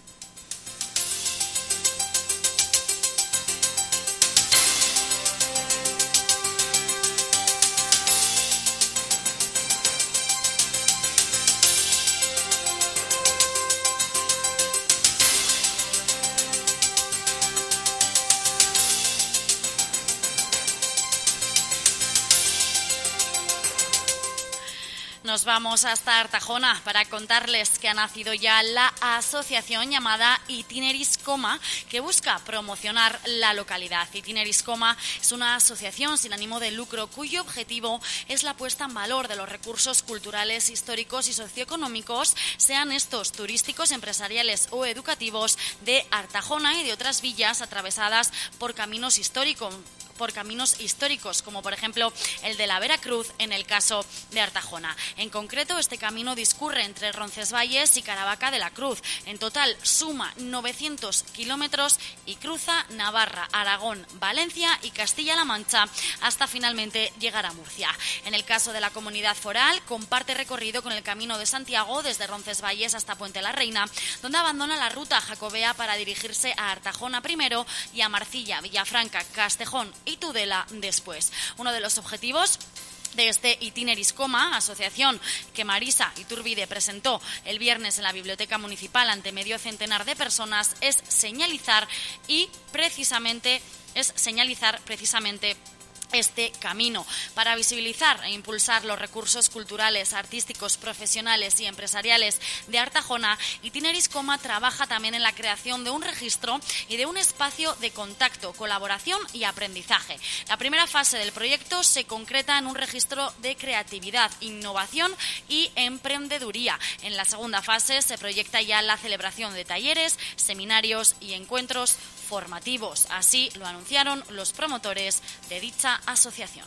Nos vamos hasta Artajona para contarles que ha nacido ya la asociación llamada Itineris Coma, que busca promocionar la localidad. Itineris Coma es una asociación sin ánimo de lucro cuyo objetivo es la puesta en valor de los recursos culturales, históricos y socioeconómicos, sean estos turísticos, empresariales o educativos, de Artajona y de otras villas atravesadas por caminos históricos. por caminos históricos, como por ejemplo el de la Veracruz en el caso de Artajona. En concreto, este camino discurre entre Roncesvalles y Caravaca de la Cruz. En total suma novecientos kilómetros y cruza Navarra, Aragón, Valencia y Castilla-La Mancha hasta finalmente llegar a Murcia. En el caso de la Comunidad Foral, comparte recorrido con el Camino de Santiago desde Roncesvalles hasta Puente la Reina, donde abandona la ruta jacobea para dirigirse a Artajona primero y a Marcilla, Villafranca, Castejón y Tudela después. Uno de los objetivos de este Itineris Coma, asociación que Marisa Iturbide presentó el viernes en la Biblioteca Municipal ante medio centenar de personas, es señalizar y precisamente es señalizar precisamente este camino. Para visibilizar e impulsar los recursos culturales, artísticos, profesionales y empresariales de Artajona, Itineris Coma trabaja también en la creación de un registro y de un espacio de contacto, colaboración y aprendizaje. La primera fase del proyecto se concreta en un registro de creatividad, innovación y emprendeduría. En la segunda fase se proyecta ya la celebración de talleres, seminarios y encuentros formativos. Así lo anunciaron los promotores de dicha asociación.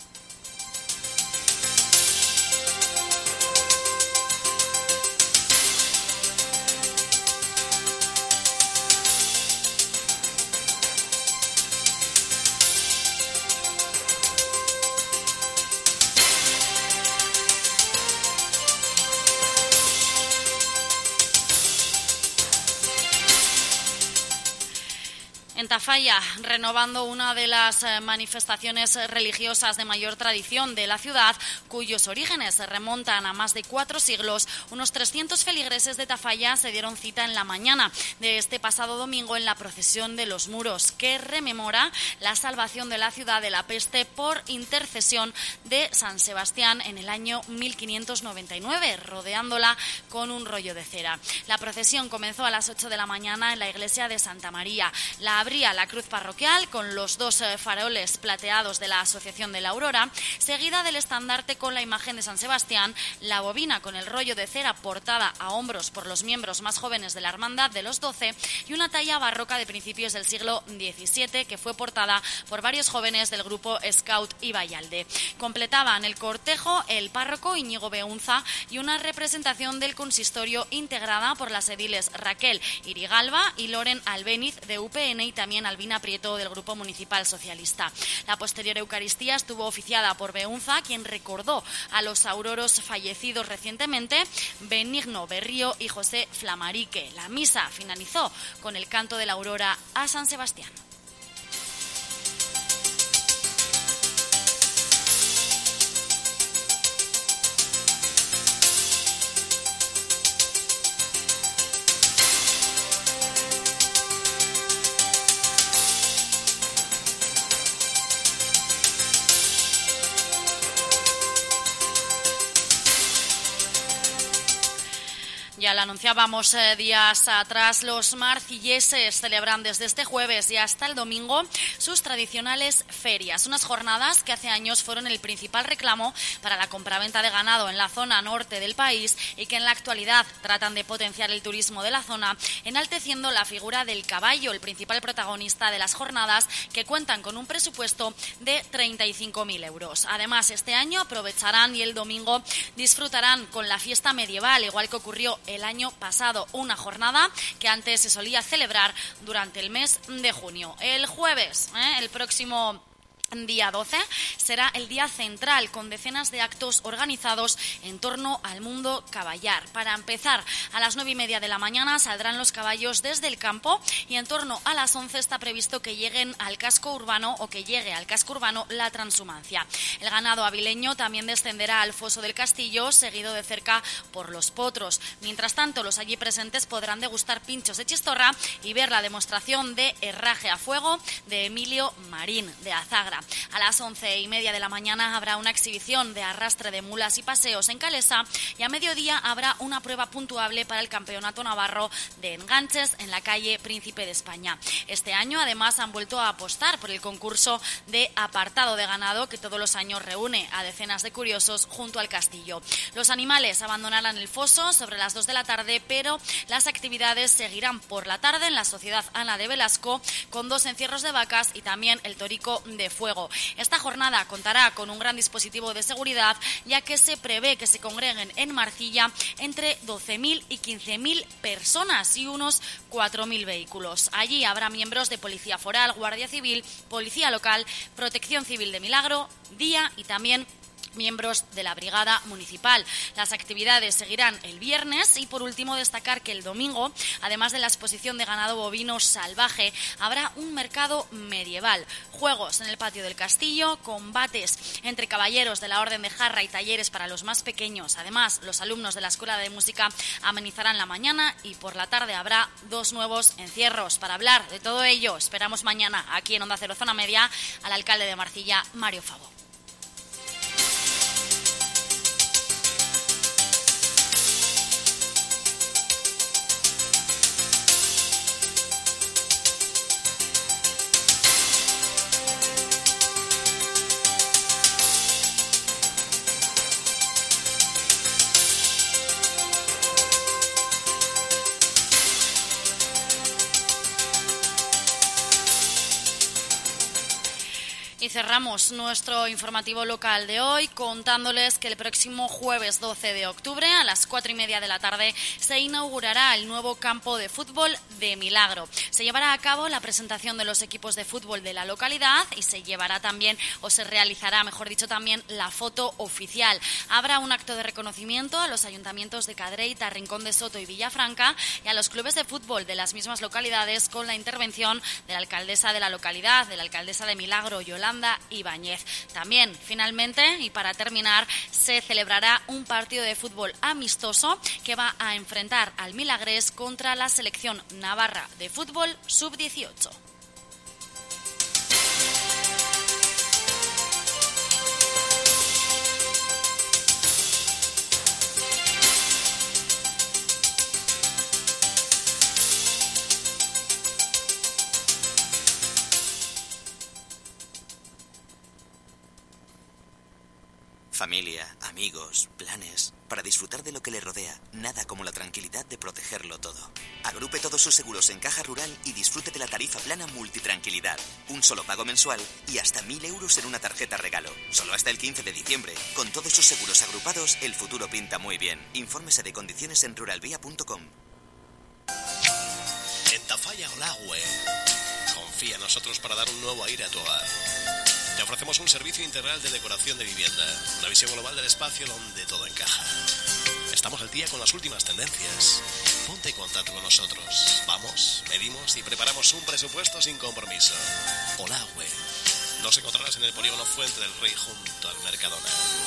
En Tafalla, renovando una de las manifestaciones religiosas de mayor tradición de la ciudad, cuyos orígenes se remontan a más de cuatro siglos, unos trescientos feligreses de Tafalla se dieron cita en la mañana de este pasado domingo en la procesión de los muros, que rememora la salvación de la ciudad de la peste por intercesión de San Sebastián en el año mil quinientos noventa y nueve, rodeándola con un rollo de cera. La procesión comenzó a las ocho de la mañana en la iglesia de Santa María. La abría la cruz parroquial con los dos eh, faroles plateados de la Asociación de la Aurora, seguida del estandarte con la imagen de San Sebastián, la bobina con el rollo de cera portada a hombros por los miembros más jóvenes de la Hermandad de los Doce y una talla barroca de principios del siglo diecisiete que fue portada por varios jóvenes del grupo Scout y Vallalde. Completaban el cortejo el párroco Íñigo Beunza y una representación del consistorio integrada por las ediles Raquel Irigalba y Loren Albéniz de U P N y también Albina Prieto del Grupo Municipal Socialista. La posterior Eucaristía estuvo oficiada por Beunza, quien recordó a los auroros fallecidos recientemente, Benigno Berrío y José Flamarique. La misa finalizó con el canto de la aurora a San Sebastián. Ya lo anunciábamos eh, días atrás, los marcilleses celebran desde este jueves y hasta el domingo sus tradicionales ferias, unas jornadas que hace años fueron el principal reclamo para la compraventa de ganado en la zona norte del país y que en la actualidad tratan de potenciar el turismo de la zona, enalteciendo la figura del caballo, el principal protagonista de las jornadas, que cuentan con un presupuesto de treinta y cinco mil euros. Además, este año aprovecharán y el domingo disfrutarán con la fiesta medieval, igual que ocurrió el año pasado, una jornada que antes se solía celebrar durante el mes de junio. El jueves, ¿eh? el próximo día doce, será el día central con decenas de actos organizados en torno al mundo caballar. Para empezar, a las nueve y media de la mañana saldrán los caballos desde el campo y en torno a las once está previsto que lleguen al casco urbano o que llegue al casco urbano la transhumancia. El ganado avileño también descenderá al foso del castillo, seguido de cerca por los potros. Mientras tanto, los allí presentes podrán degustar pinchos de chistorra y ver la demostración de herraje a fuego de Emilio Marín, de Azagra. A las once y media de la mañana habrá una exhibición de arrastre de mulas y paseos en Calesa y a mediodía habrá una prueba puntuable para el Campeonato Navarro de Enganches en la calle Príncipe de España. Este año además han vuelto a apostar por el concurso de apartado de ganado que todos los años reúne a decenas de curiosos junto al castillo. Los animales abandonarán el foso sobre las dos de la tarde, pero las actividades seguirán por la tarde en la Sociedad Ana de Velasco con dos encierros de vacas y también el torico de fuego. Esta jornada contará con un gran dispositivo de seguridad, ya que se prevé que se congreguen en Marcilla entre doce mil y quince mil personas y unos cuatro mil vehículos. Allí habrá miembros de Policía Foral, Guardia Civil, Policía Local, Protección Civil de Milagro, Día y también miembros de la Brigada Municipal. Las actividades seguirán el viernes y, por último, destacar que el domingo, además de la exposición de ganado bovino salvaje, habrá un mercado medieval, juegos en el patio del castillo, combates entre caballeros de la Orden de Jarra y talleres para los más pequeños. Además, los alumnos de la Escuela de Música amenizarán la mañana y por la tarde habrá dos nuevos encierros. Para hablar de todo ello, esperamos mañana aquí en Onda Cero Zona Media al alcalde de Marcilla, Mario Favo. Y cerramos nuestro informativo local de hoy contándoles que el próximo jueves doce de octubre a las cuatro y media de la tarde se inaugurará el nuevo campo de fútbol de Milagro. Se llevará a cabo la presentación de los equipos de fútbol de la localidad y se llevará también, o se realizará, mejor dicho, también la foto oficial. Habrá un acto de reconocimiento a los ayuntamientos de Cadreita, Rincón de Soto y Villafranca y a los clubes de fútbol de las mismas localidades, con la intervención de la alcaldesa de la localidad, de la alcaldesa de Milagro, Yolanda Ibáñez. También, finalmente, y para terminar, se celebrará un partido de fútbol amistoso que va a enfrentar al Milagrés contra la selección navarra de fútbol sub dieciocho. Familia, amigos, planes. Para disfrutar de lo que le rodea, nada como la tranquilidad de protegerlo todo. Agrupe todos sus seguros en Caja Rural y disfrute de la tarifa plana Multitranquilidad. Un solo pago mensual y hasta mil euros en una tarjeta regalo. Solo hasta el quince de diciembre. Con todos sus seguros agrupados, el futuro pinta muy bien. Infórmese de condiciones en ruralvía punto com. En Tafalla Olagüe. Confía en nosotros para dar un nuevo aire a tu hogar. Te ofrecemos un servicio integral de decoración de vivienda, una visión global del espacio donde todo encaja. Estamos al día con las últimas tendencias. Ponte en contacto con nosotros. Vamos, medimos y preparamos un presupuesto sin compromiso. Olagüe. Nos encontrarás en el polígono Fuente del Rey junto al Mercadona.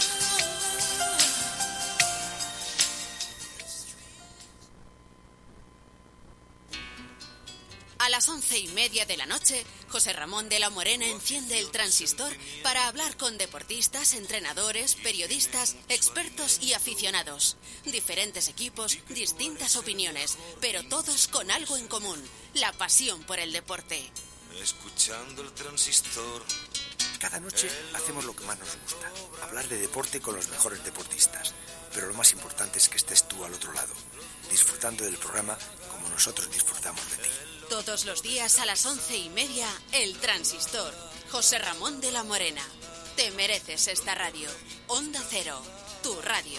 A las once y media de la noche, José Ramón de la Morena enciende el transistor para hablar con deportistas, entrenadores, periodistas, expertos y aficionados. Diferentes equipos, distintas opiniones, pero todos con algo en común: la pasión por el deporte. Escuchando el transistor. Cada noche hacemos lo que más nos gusta, hablar de deporte con los mejores deportistas. Pero lo más importante es que estés tú al otro lado, disfrutando del programa como nosotros disfrutamos de ti. Todos los días a las once y media, El Transistor. José Ramón de la Morena. Te mereces esta radio. Onda Cero, tu radio.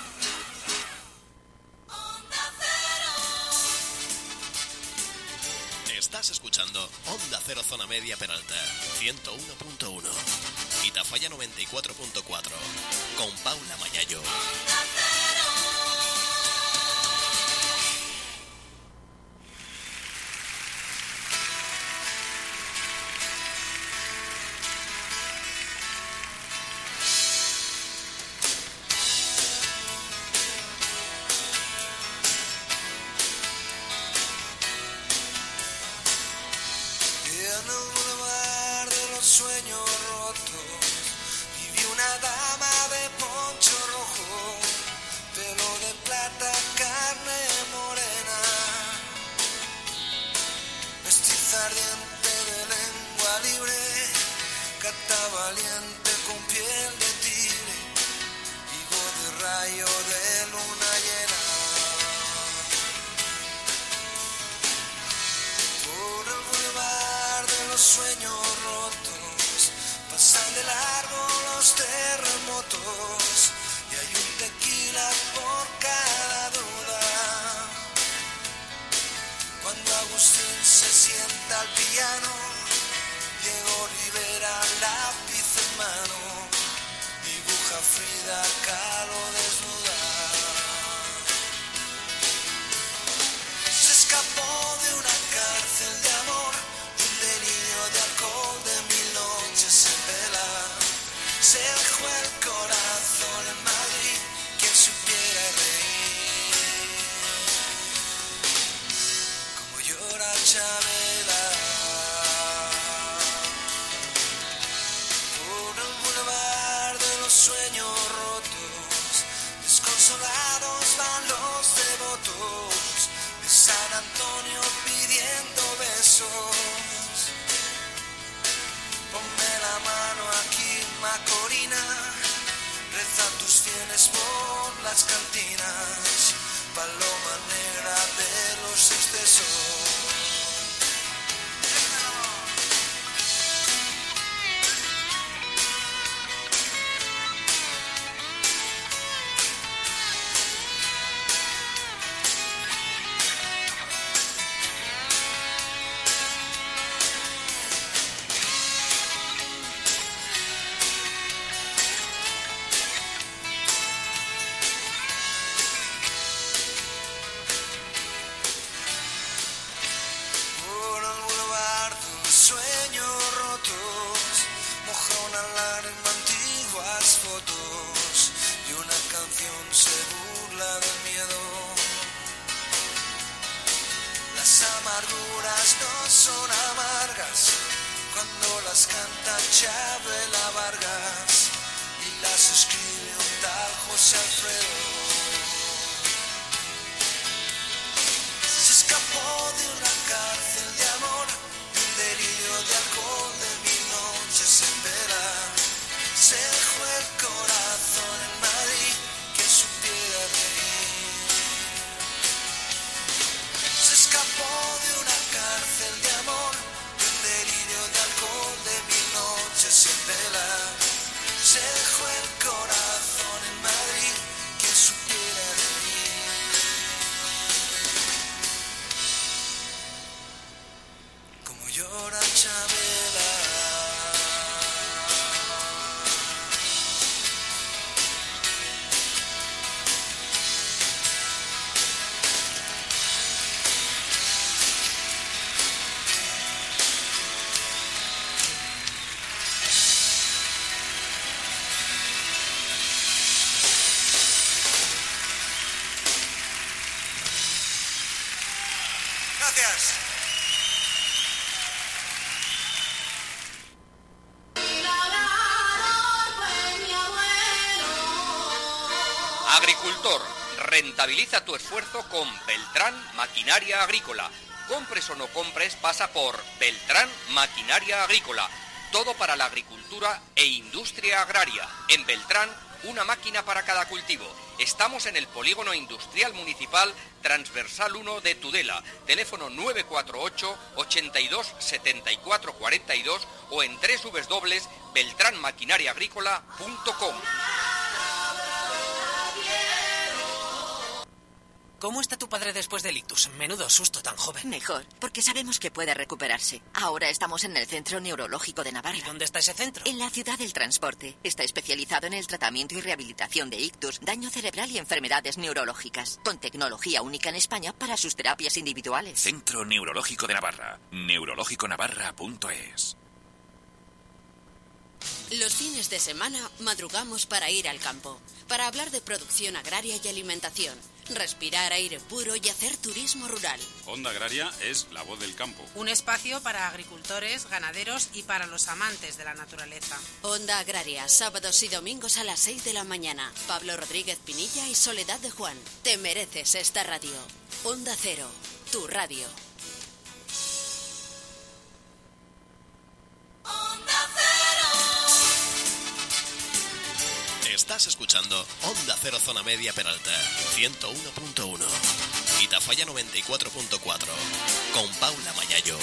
Estás escuchando Onda Cero Zona Media Peralta, ciento uno punto uno. Y Tafalla noventa y cuatro punto cuatro. Con Paula Mayayo. Sueños rotos, viví una dama de poncho rojo, pelo de plata, carne morena, mestiza ardiente de lengua libre, cata valiente con piel de tigre, higo de rayo de luna llena. Por el bulevar de los sueños rotos pasan de largo los terremotos y hay un tequila por cada duda. Cuando Agustín se sienta al piano, Diego Rivera lápiz en mano, dibuja déjalo desnudar. Se escapó de una cárcel de amor, de un delirio de alcohol, de mil noches en vela. Se dejó el corazón en Madrid, quien supiera reír como llora Chabela. Por el boulevard de los sueños rotos, desconsolados van los devotos de San Antonio pidiendo besos. Ponme la mano aquí, Macorina, reza tus fieles por las cantinas, paloma negra de los excesos. Chabela Vargas y las escribe un tal José Alfredo. Se escapó de una cárcel de amor, de un delirio de alcohol, de mil noches en vela. Se dejó el corazón en Madrid, que supiera reír. Se escapó de una cárcel de amor, de un delirio de alcohol, de mil noches en vela. Se dejó el corazón en Madrid, que supiera reír como llora Chabela. Gracias. Agricultor, rentabiliza tu esfuerzo con Beltrán Maquinaria Agrícola. Compres o no compres, pasa por Beltrán Maquinaria Agrícola. Todo para la agricultura e industria agraria. En Beltrán, una máquina para cada cultivo. Estamos en el Polígono Industrial Municipal Transversal uno de Tudela. Teléfono nueve cuatro ocho, ochenta y dos, setenta y cuatro cuarenta y dos o en doble u doble u doble u punto beltrán maquinaria agrícola punto com. ¿Cómo está tu padre después del ictus? Menudo susto tan joven. Mejor, porque sabemos que puede recuperarse. Ahora estamos en el Centro Neurológico de Navarra. ¿Y dónde está ese centro? En la ciudad del transporte. Está especializado en el tratamiento y rehabilitación de ictus, daño cerebral y enfermedades neurológicas, con tecnología única en España para sus terapias individuales. Centro Neurológico de Navarra. neurológico navarra punto es. Los fines de semana madrugamos para ir al campo, para hablar de producción agraria y alimentación, respirar aire puro y hacer turismo rural. Onda Agraria es la voz del campo. Un espacio para agricultores, ganaderos y para los amantes de la naturaleza. Onda Agraria, sábados y domingos a las seis de la mañana. Pablo Rodríguez Pinilla y Soledad de Juan. Te mereces esta radio. Onda Cero, tu radio. Estás escuchando Onda Cero Zona Media Peralta, ciento uno punto uno. Y Tafalla noventa y cuatro punto cuatro. Con Paula Mayayo.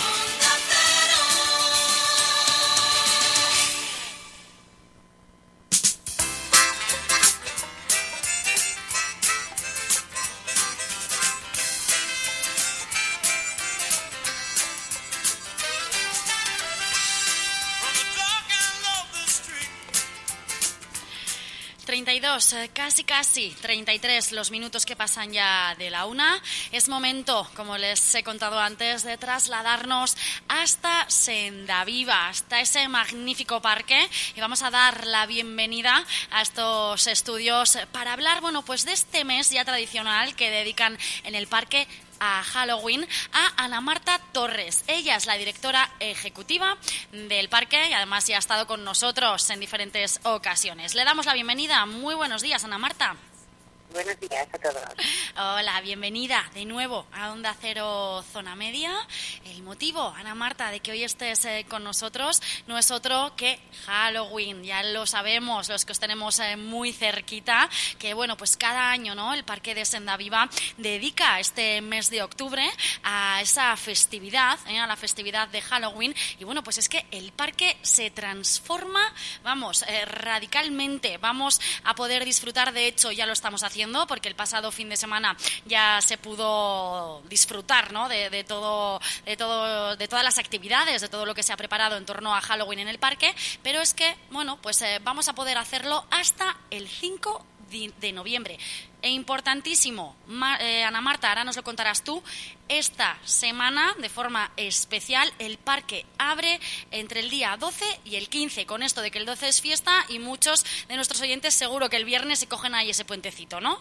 treinta y dos, casi casi treinta y tres los minutos que pasan ya de la una. Es momento, como les he contado antes, de trasladarnos hasta Sendaviva, hasta ese magnífico parque, y vamos a dar la bienvenida a estos estudios para hablar, bueno, pues de este mes ya tradicional que dedican en el parque a Halloween, a Ana Marta Torres. Ella es la directora ejecutiva del parque y además ya ha estado con nosotros en diferentes ocasiones. Le damos la bienvenida. Muy buenos días, Ana Marta. Buenos días a todos. Hola, bienvenida de nuevo a Onda Cero Zona Media. El motivo, Ana Marta, de que hoy estés eh, con nosotros no es otro que Halloween. Ya lo sabemos, los que os tenemos eh, muy cerquita, que bueno, pues cada año, ¿no?, el Parque de Sendaviva dedica este mes de octubre a esa festividad, eh, a la festividad de Halloween. Y bueno, pues es que el parque se transforma, vamos, eh, radicalmente. Vamos a poder disfrutar, de hecho ya lo estamos haciendo, porque el pasado fin de semana ya se pudo disfrutar, ¿no?, de, de todo, de todo, de todas las actividades, de todo lo que se ha preparado en torno a Halloween en el parque, pero es que, bueno, pues eh, vamos a poder hacerlo hasta el cinco de noviembre. E importantísimo, Ma, eh, Ana Marta, ahora nos lo contarás tú, esta semana, de forma especial, el parque abre entre el día doce y el quince, con esto de que el doce es fiesta y muchos de nuestros oyentes seguro que el viernes se cogen ahí ese puentecito, ¿no?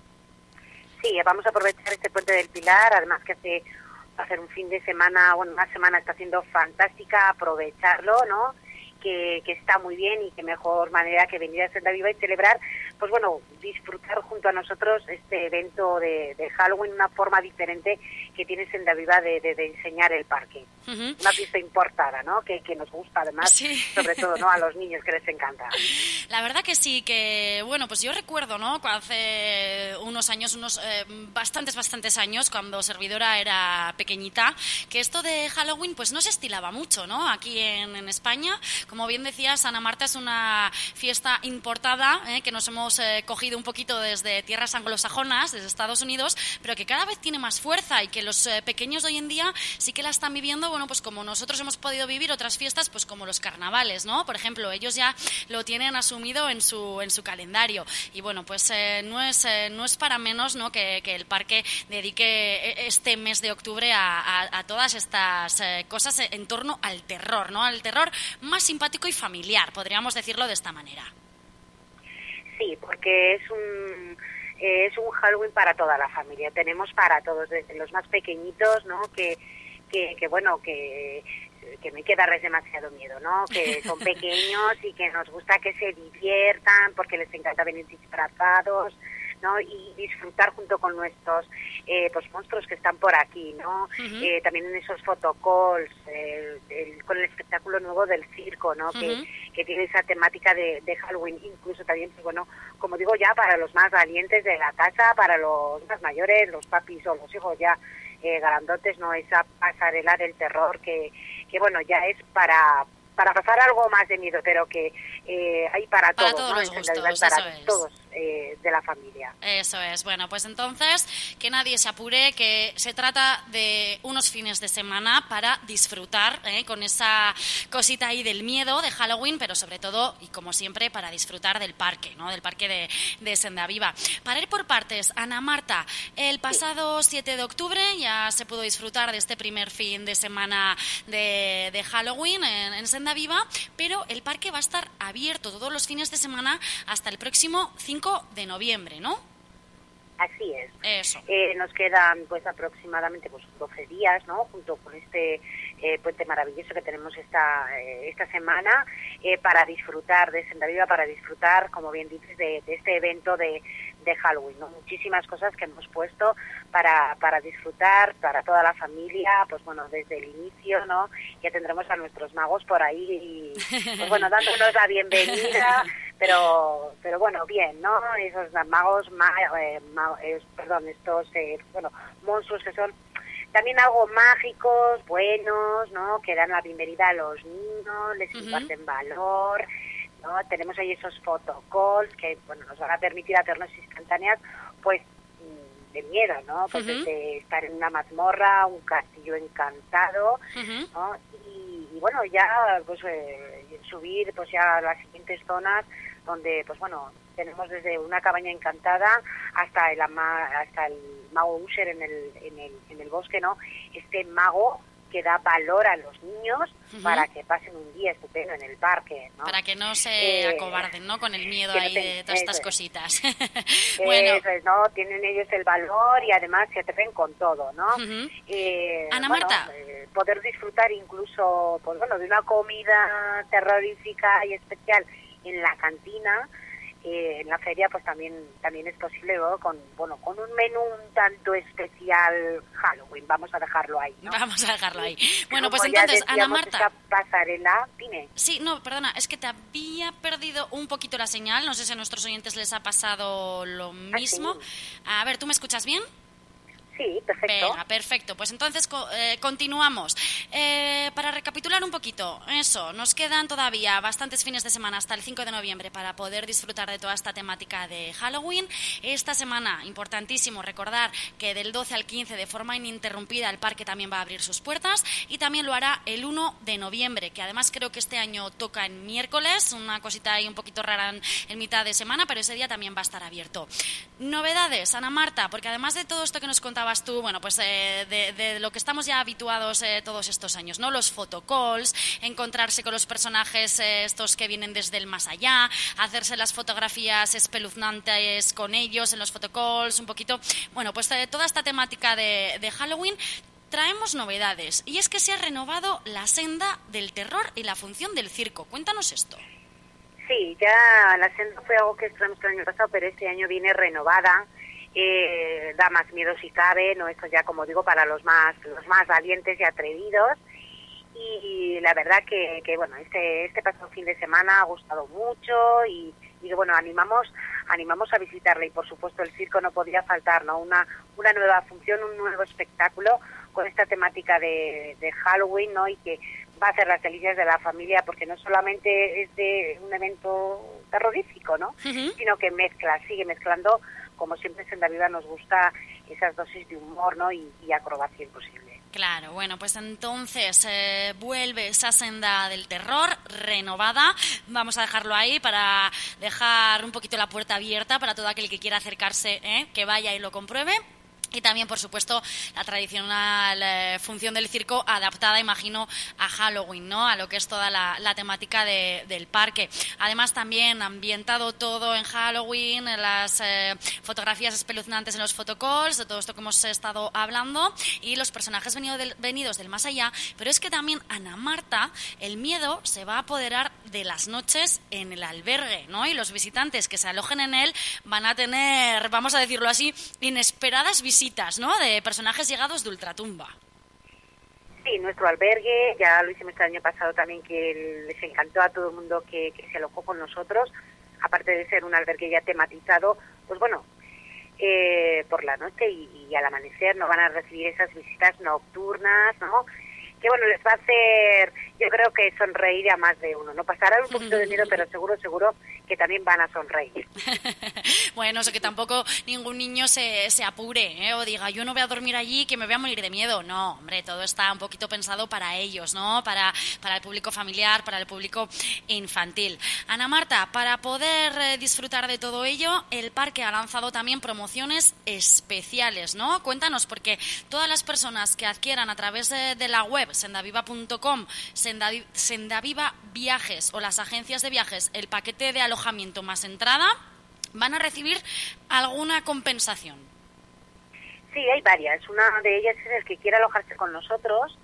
Sí, vamos a aprovechar este puente del Pilar, además que hace, va a ser un fin de semana, bueno, una semana está siendo fantástica, aprovecharlo, ¿no?, que, que está muy bien y qué mejor manera que venir a Sendaviva y celebrar, pues bueno, disfrutar junto a nosotros este evento de, de Halloween, una forma diferente que tiene Sendaviva de, de, de enseñar el parque. Uh-huh. Una fiesta importada, ¿no?, que, que nos gusta además, sí. Sobre todo, ¿no?, a los niños, que les encanta. La verdad que sí, que bueno, pues yo recuerdo, ¿no?, hace unos años, unos eh, bastantes, bastantes años, cuando Servidora era pequeñita, que esto de Halloween pues no se estilaba mucho, ¿no?, aquí en, en España. Como bien decías, Ana Marta, es una fiesta importada, ¿eh?, que nos hemos eh, cogido un poquito desde tierras anglosajonas, desde Estados Unidos, pero que cada vez tiene más fuerza y que los eh, pequeños de hoy en día sí que la están viviendo, bueno, pues como nosotros hemos podido vivir otras fiestas, pues como los carnavales, ¿no? Por ejemplo, ellos ya lo tienen asumido en su en su calendario. Y bueno, pues eh, no es eh, no es para menos, ¿no?, que, que el parque dedique este mes de octubre a, a, a todas estas eh, cosas en torno al terror, ¿no? Al terror más simpático y familiar, podríamos decirlo de esta manera. Sí, porque es un eh, es un Halloween para toda la familia. Tenemos para todos, desde los más pequeñitos, ¿no?, que que, que bueno, que que no hay que darles demasiado miedo, ¿no?, que son pequeños y que nos gusta que se diviertan porque les encanta venir disfrazados, ¿no?, y disfrutar junto con nuestros eh, pues monstruos que están por aquí, ¿no? Uh-huh. Eh, también en esos photocalls, eh, el, con el espectáculo nuevo del circo, ¿no? Uh-huh. que, que tiene esa temática de, de Halloween, incluso también, pues bueno, como digo, ya para los más valientes de la casa, para los más mayores, los papis o los hijos ya eh, grandotes, ¿no?, esa pasarela del terror que, que bueno, ya es para para pasar algo más de miedo, pero que eh, hay para, para todos, todos ¿no?, los gustos, para eso es. todos eh, de la familia. Eso es. Bueno, pues entonces que nadie se apure, que se trata de unos fines de semana para disfrutar eh, con esa cosita ahí del miedo de Halloween, pero sobre todo, y como siempre, para disfrutar del parque, ¿no?, del parque de, de Sendaviva. Para ir por partes, Ana Marta, el pasado sí. siete de octubre ya se pudo disfrutar de este primer fin de semana de, de Halloween en, en Sendaviva, Viva, pero el parque va a estar abierto todos los fines de semana hasta el próximo cinco de noviembre, ¿no? Así es. Eso. Eh, nos quedan pues aproximadamente pues doce días, ¿no?, junto con este eh, puente maravilloso que tenemos esta eh, esta semana eh, para disfrutar de Sendaviva, para disfrutar, como bien dices, de, de este evento de, de Halloween, ¿no? Muchísimas cosas que hemos puesto para para disfrutar, para toda la familia, pues bueno, desde el inicio, ¿no? Ya tendremos a nuestros magos por ahí, y, pues bueno, dándonos la bienvenida, pero pero bueno, bien, ¿no? Esos magos, ma, eh, ma, eh, perdón, estos, eh, bueno, monstruos que son también algo mágicos, buenos, ¿no?, que dan la bienvenida a los niños, les uh-huh. imparten valor, ¿no? Tenemos ahí esos photocalls que, bueno, nos van a permitir hacernos instantáneas, pues, de miedo, ¿no? Pues uh-huh. de estar en una mazmorra, un castillo encantado, uh-huh. ¿no? Y, y bueno, ya, pues, eh, subir, pues ya a las siguientes zonas donde, pues bueno, tenemos desde una cabaña encantada hasta el ama, hasta el mago Usher en el, en el en el bosque, ¿no? Este mago que da valor a los niños uh-huh. para que pasen un día estupendo en el parque, ¿no? Para que no se eh, acobarden, ¿no? Con el miedo ahí no te, de todas estas es. cositas. Bueno, eso es, ¿no? Tienen ellos el valor y además se atreven con todo, ¿no? Uh-huh. eh, Ana bueno, Marta. Eh, poder disfrutar incluso, pues bueno, de una comida terrorífica y especial en la cantina. Eh, en la feria pues también también es posible, ¿no? con bueno con un menú un tanto especial Halloween, vamos a dejarlo ahí, ¿no? Vamos a dejarlo ahí. Bueno, Como pues entonces, Ana Marta, esta pasarela, dime. Sí, no, perdona, es que te había perdido un poquito la señal, no sé si a nuestros oyentes les ha pasado lo mismo. ¿Ah, sí? A ver, ¿tú me escuchas bien? Sí, perfecto. Venga, perfecto. Pues entonces eh, continuamos. Eh, para recapitular un poquito, eso, nos quedan todavía bastantes fines de semana hasta el cinco de noviembre para poder disfrutar de toda esta temática de Halloween. Esta semana, importantísimo recordar que del doce al quince, de forma ininterrumpida, el parque también va a abrir sus puertas y también lo hará el uno de noviembre, que además creo que este año toca en miércoles, una cosita ahí un poquito rara en, en mitad de semana, pero ese día también va a estar abierto. Novedades, Ana Marta, porque además de todo esto que nos contaba tú, bueno, pues eh, de, de lo que estamos ya habituados eh, todos estos años, ¿no? Los photocalls, encontrarse con los personajes eh, estos que vienen desde el más allá, hacerse las fotografías espeluznantes con ellos en los photocalls, un poquito, bueno, pues eh, toda esta temática de, de Halloween. Traemos novedades, y es que se ha renovado la senda del terror y la función del circo. Cuéntanos esto. Sí, ya la senda fue algo que estrenamos el año pasado, pero este año viene renovada. Eh, da más miedo si cabe, no, esto ya como digo para los más los más valientes y atrevidos, y la verdad que, que bueno, este este pasado fin de semana ha gustado mucho y, y bueno, animamos animamos a visitarle, y por supuesto el circo no podía faltar, ¿no? Una una nueva función, un nuevo espectáculo con esta temática de, de Halloween, ¿no? Y que va a hacer las delicias de la familia, porque no solamente es de un evento terrorífico, ¿no? Uh-huh. Sino que mezcla, sigue mezclando, como siempre en Senda Viva nos gusta esas dosis de humor, ¿no? y, y acrobacia imposible. Claro, bueno, pues entonces eh, vuelve esa senda del terror renovada. Vamos a dejarlo ahí para dejar un poquito la puerta abierta para todo aquel que quiera acercarse, ¿eh? que vaya y lo compruebe. Y también, por supuesto, la tradicional eh, función del circo adaptada, imagino, a Halloween, ¿no? A lo que es toda la, la temática de, del parque. Además, también ambientado todo en Halloween, en las eh, fotografías espeluznantes en los photocalls, de todo esto que hemos estado hablando, y los personajes venido del, venidos del más allá. Pero es que también, Ana Marta, el miedo se va a apoderar de las noches en el albergue, ¿no? Y los visitantes que se alojen en él van a tener, vamos a decirlo así, inesperadas visitas, ¿no? De personajes llegados de ultratumba. Sí, nuestro albergue, ya lo hicimos el año pasado también, que les encantó a todo el mundo que, que se alojó con nosotros, aparte de ser un albergue ya tematizado, pues bueno, eh, por la noche y, y al amanecer no van a recibir esas visitas nocturnas, ¿no? Que bueno, les va a hacer, yo creo que sonreír a más de uno, ¿no? Pasarán un poquito de miedo, pero seguro, seguro que también van a sonreír. Bueno, o sea que tampoco ningún niño se, se apure, ¿eh? O diga, yo no voy a dormir allí, que me voy a morir de miedo. No, hombre, todo está un poquito pensado para ellos, ¿no? Para, para el público familiar, para el público infantil. Ana Marta, para poder eh, disfrutar de todo ello, el parque ha lanzado también promociones especiales, ¿no? Cuéntanos, porque todas las personas que adquieran a través de, de la web sendaviva punto com, Sendaviva, Sendaviva Viajes o las agencias de viajes, el paquete de alojamiento más entrada, van a recibir alguna compensación. Sí, hay varias. Una de ellas es el que quiera alojarse con nosotros.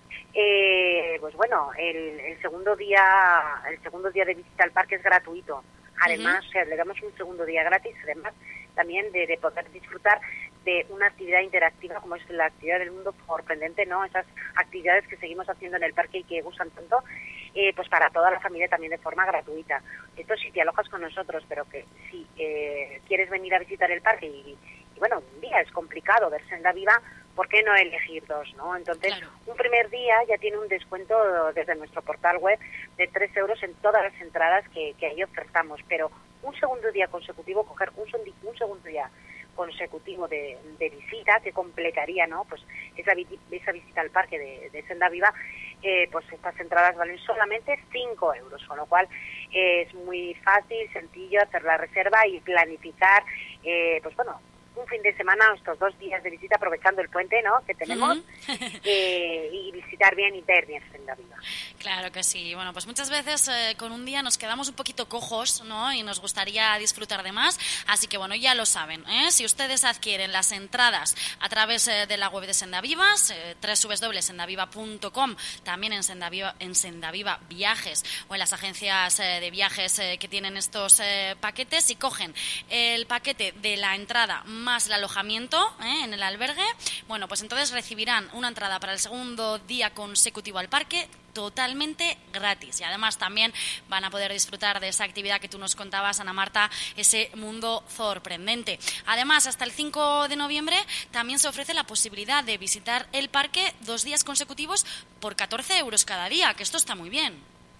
Eh, pues bueno, el, el segundo día, el segundo día de visita al parque es gratuito. Además, uh-huh. o sea, le damos un segundo día gratis, además también de, de poder disfrutar de una actividad interactiva como es la actividad del mundo sorprendente, ¿no? Esas actividades que seguimos haciendo en el parque y que gustan tanto, eh, pues para toda la familia también de forma gratuita. Esto si te alojas con nosotros, pero que si eh, quieres venir a visitar el parque y, y bueno, un día es complicado ver Senda Viva, ¿por qué no elegir dos, no? Entonces, claro. Un primer día ya tiene un descuento desde nuestro portal web de tres euros en todas las entradas que, que ahí ofertamos, pero un segundo día consecutivo, coger un, un segundo día consecutivo de, de visita que completaría, ¿no?, pues esa, vi- esa visita al parque de, de Senda Viva. Eh, pues estas entradas valen solamente cinco euros, con lo cual eh, es muy fácil, sencillo hacer la reserva y planificar, eh, pues bueno, un fin de semana, estos dos días de visita, aprovechando el puente, ¿no?, que tenemos, uh-huh. eh, y visitar bien y ver bien Senda Viva. Claro que sí. Bueno, pues muchas veces eh, con un día nos quedamos un poquito cojos, ¿no?, y nos gustaría disfrutar de más. Así que, bueno, ya lo saben, ¿eh? Si ustedes adquieren las entradas a través eh, de la web de Senda Vivas, eh, doble u doble u doble u punto senda viva punto com, también en Senda Viva, en Senda Viva Viajes o en las agencias eh, de viajes eh, que tienen estos eh, paquetes, y cogen el paquete de la entrada más el alojamiento ¿eh? en el albergue, bueno, pues entonces recibirán una entrada para el segundo día consecutivo al parque totalmente gratis, y además también van a poder disfrutar de esa actividad que tú nos contabas, Ana Marta, ese mundo sorprendente. Además, hasta el cinco de noviembre también se ofrece la posibilidad de visitar el parque dos días consecutivos por catorce euros cada día, que esto está muy bien.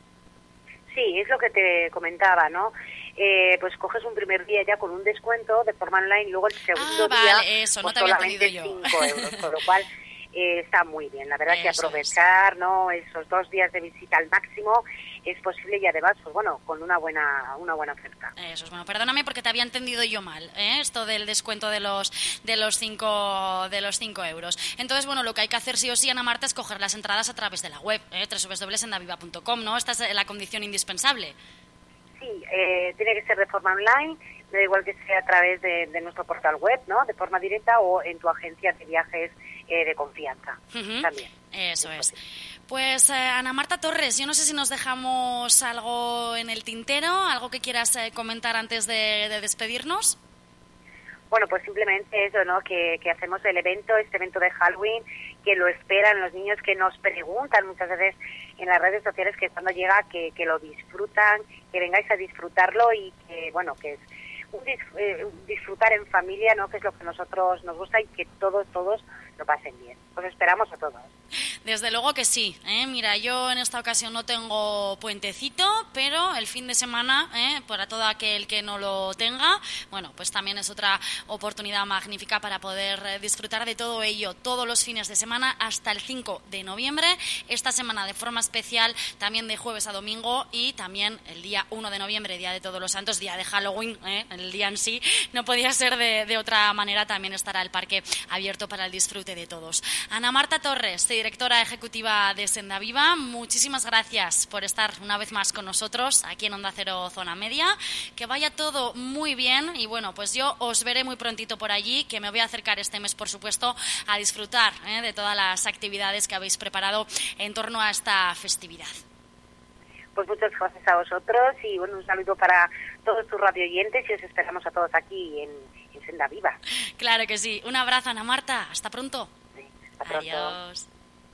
Sí, es lo que te comentaba, ¿no? Eh, pues coges un primer día ya con un descuento de forma online y luego el segundo ah, vale, día eso, pues no te había solamente entendido yo. cinco euros, con lo cual eh, está muy bien. La verdad eso que aprovechar, es. ¿no?, esos dos días de visita al máximo es posible, y además, pues bueno, con una buena una buena oferta. Eso es bueno. Perdóname porque te había entendido yo mal, ¿eh? Esto del descuento de los de los cinco de los cinco euros. Entonces, bueno, lo que hay que hacer sí o sí, Ana Marta, es coger las entradas a través de la web, ¿eh? doble u doble u doble u punto senda viva punto com, ¿no? Esta es la condición indispensable. Sí, eh, tiene que ser de forma online, da igual que sea a través de, de nuestro portal web, ¿no?, de forma directa, o en tu agencia de viajes eh, de confianza. Uh-huh. También. Eso es. Pues eh, Ana Marta Torres, yo no sé si nos dejamos algo en el tintero, algo que quieras eh, comentar antes de, de despedirnos. Bueno, pues simplemente eso, ¿no?, que, que hacemos el evento, este evento de Halloween, que lo esperan los niños, que nos preguntan muchas veces en las redes sociales que cuando llega, que, que lo disfrutan, que vengáis a disfrutarlo, y que, bueno, que es un, dis, eh, disfrutar en familia, ¿no?, que es lo que a nosotros nos gusta, y que todos, todos lo pasen bien. Pues esperamos a todos. Desde luego que sí, ¿eh? Mira, yo en esta ocasión no tengo puentecito, pero el fin de semana, ¿eh?, para todo aquel que no lo tenga, bueno, pues también es otra oportunidad magnífica para poder eh, disfrutar de todo ello todos los fines de semana hasta el cinco de noviembre, esta semana de forma especial, también de jueves a domingo, y también el día uno de noviembre, Día de Todos los Santos, día de Halloween, ¿eh?, el día en sí, no podía ser de, de otra manera, también estará el parque abierto para el disfrute de todos. Ana Marta Torres, directora ejecutiva de Senda Viva, muchísimas gracias por estar una vez más con nosotros aquí en Onda Cero Zona Media. Que vaya todo muy bien, y bueno, pues yo os veré muy prontito por allí, que me voy a acercar este mes, por supuesto, a disfrutar ¿eh? de todas las actividades que habéis preparado en torno a esta festividad. Pues muchas gracias a vosotros, y bueno, un saludo para todos tus radioyentes, y os esperamos a todos aquí en, en Senda Viva. Claro que sí. Un abrazo, Ana Marta. Hasta pronto. Sí, hasta pronto. Adiós.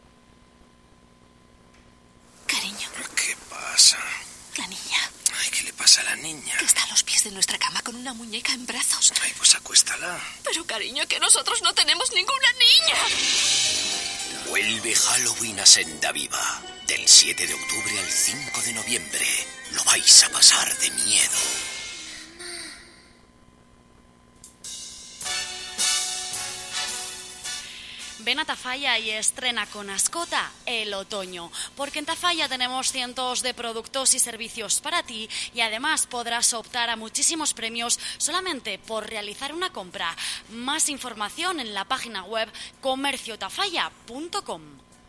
Cariño. ¿Qué pasa? La niña. Ay, ¿qué le pasa a la niña? Que está a los pies de nuestra cama con una muñeca en brazos. Ay, pues acuéstala. Pero, cariño, que nosotros no tenemos ninguna niña. Vuelve Halloween a Senda Viva. Del siete de octubre al cinco de noviembre. Lo vais a pasar de miedo. Ven a Tafalla y estrena con Ascota el otoño, porque en Tafalla tenemos cientos de productos y servicios para ti, y además podrás optar a muchísimos premios solamente por realizar una compra. Más información en la página web comercio tafalla punto com.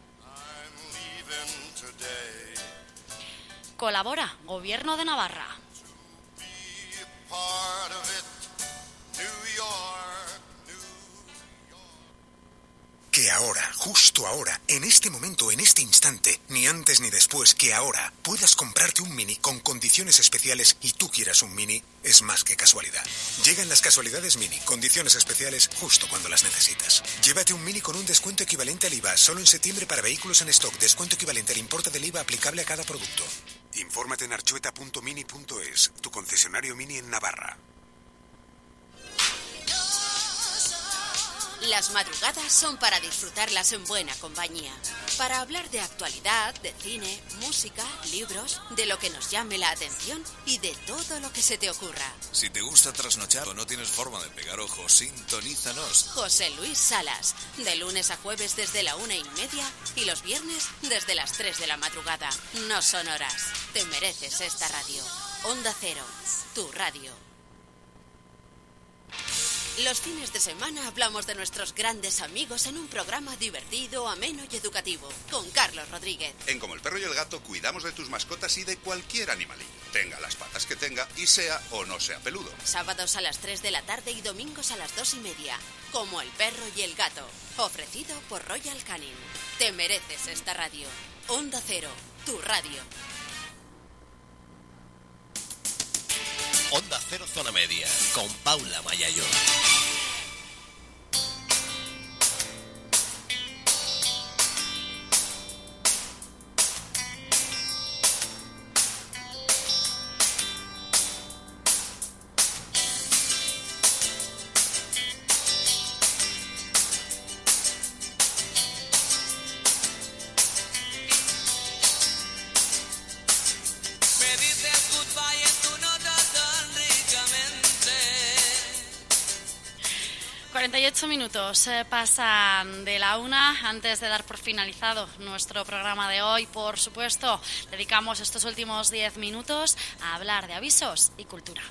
Colabora Gobierno de Navarra. Que ahora, justo ahora, en este momento, en este instante, ni antes ni después, que ahora puedas comprarte un Mini con condiciones especiales y tú quieras un Mini, es más que casualidad. Llegan las casualidades Mini, condiciones especiales justo cuando las necesitas. Llévate un Mini con un descuento equivalente al I V A, solo en septiembre para vehículos en stock, descuento equivalente al importe del I V A aplicable a cada producto. Infórmate en archueta punto mini punto es, tu concesionario Mini en Navarra. Las madrugadas son para disfrutarlas en buena compañía. Para hablar de actualidad, de cine, música, libros, de lo que nos llame la atención y de todo lo que se te ocurra. Si te gusta trasnochar o no tienes forma de pegar ojos, sintonízanos. José Luis Salas, de lunes a jueves desde la una y media y los viernes desde las tres de la madrugada. No son horas. Te mereces esta radio. Onda Cero, tu radio. Los fines de semana hablamos de nuestros grandes amigos en un programa divertido, ameno y educativo, con Carlos Rodríguez. En Como el Perro y el Gato cuidamos de tus mascotas y de cualquier animalillo, tenga las patas que tenga y sea o no sea peludo. Sábados a las tres de la tarde y domingos a las dos y media, Como el Perro y el Gato, ofrecido por Royal Canin. Te mereces esta radio. Onda Cero, tu radio. Onda Cero Zona Media, con Paula Mayayo. cuarenta y ocho minutos eh, pasan de la una. Antes de dar por finalizado nuestro programa de hoy, por supuesto, dedicamos estos últimos diez minutos a hablar de avisos y cultura.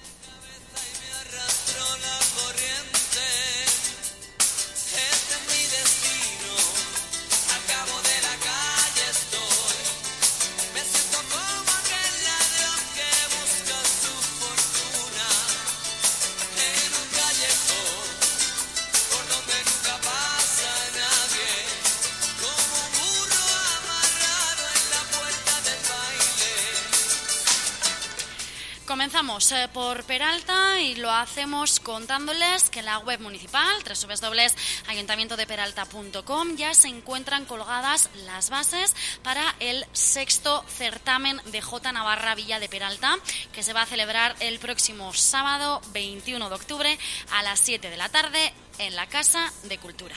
Comenzamos eh, por Peralta y lo hacemos contándoles que en la web municipal, doble u doble u doble u punto ayuntamiento de peralta punto com, ya se encuentran colgadas las bases para el sexto certamen de Jota Navarra Villa de Peralta, que se va a celebrar el próximo sábado veintiuno de octubre a las siete de la tarde en la Casa de Cultura.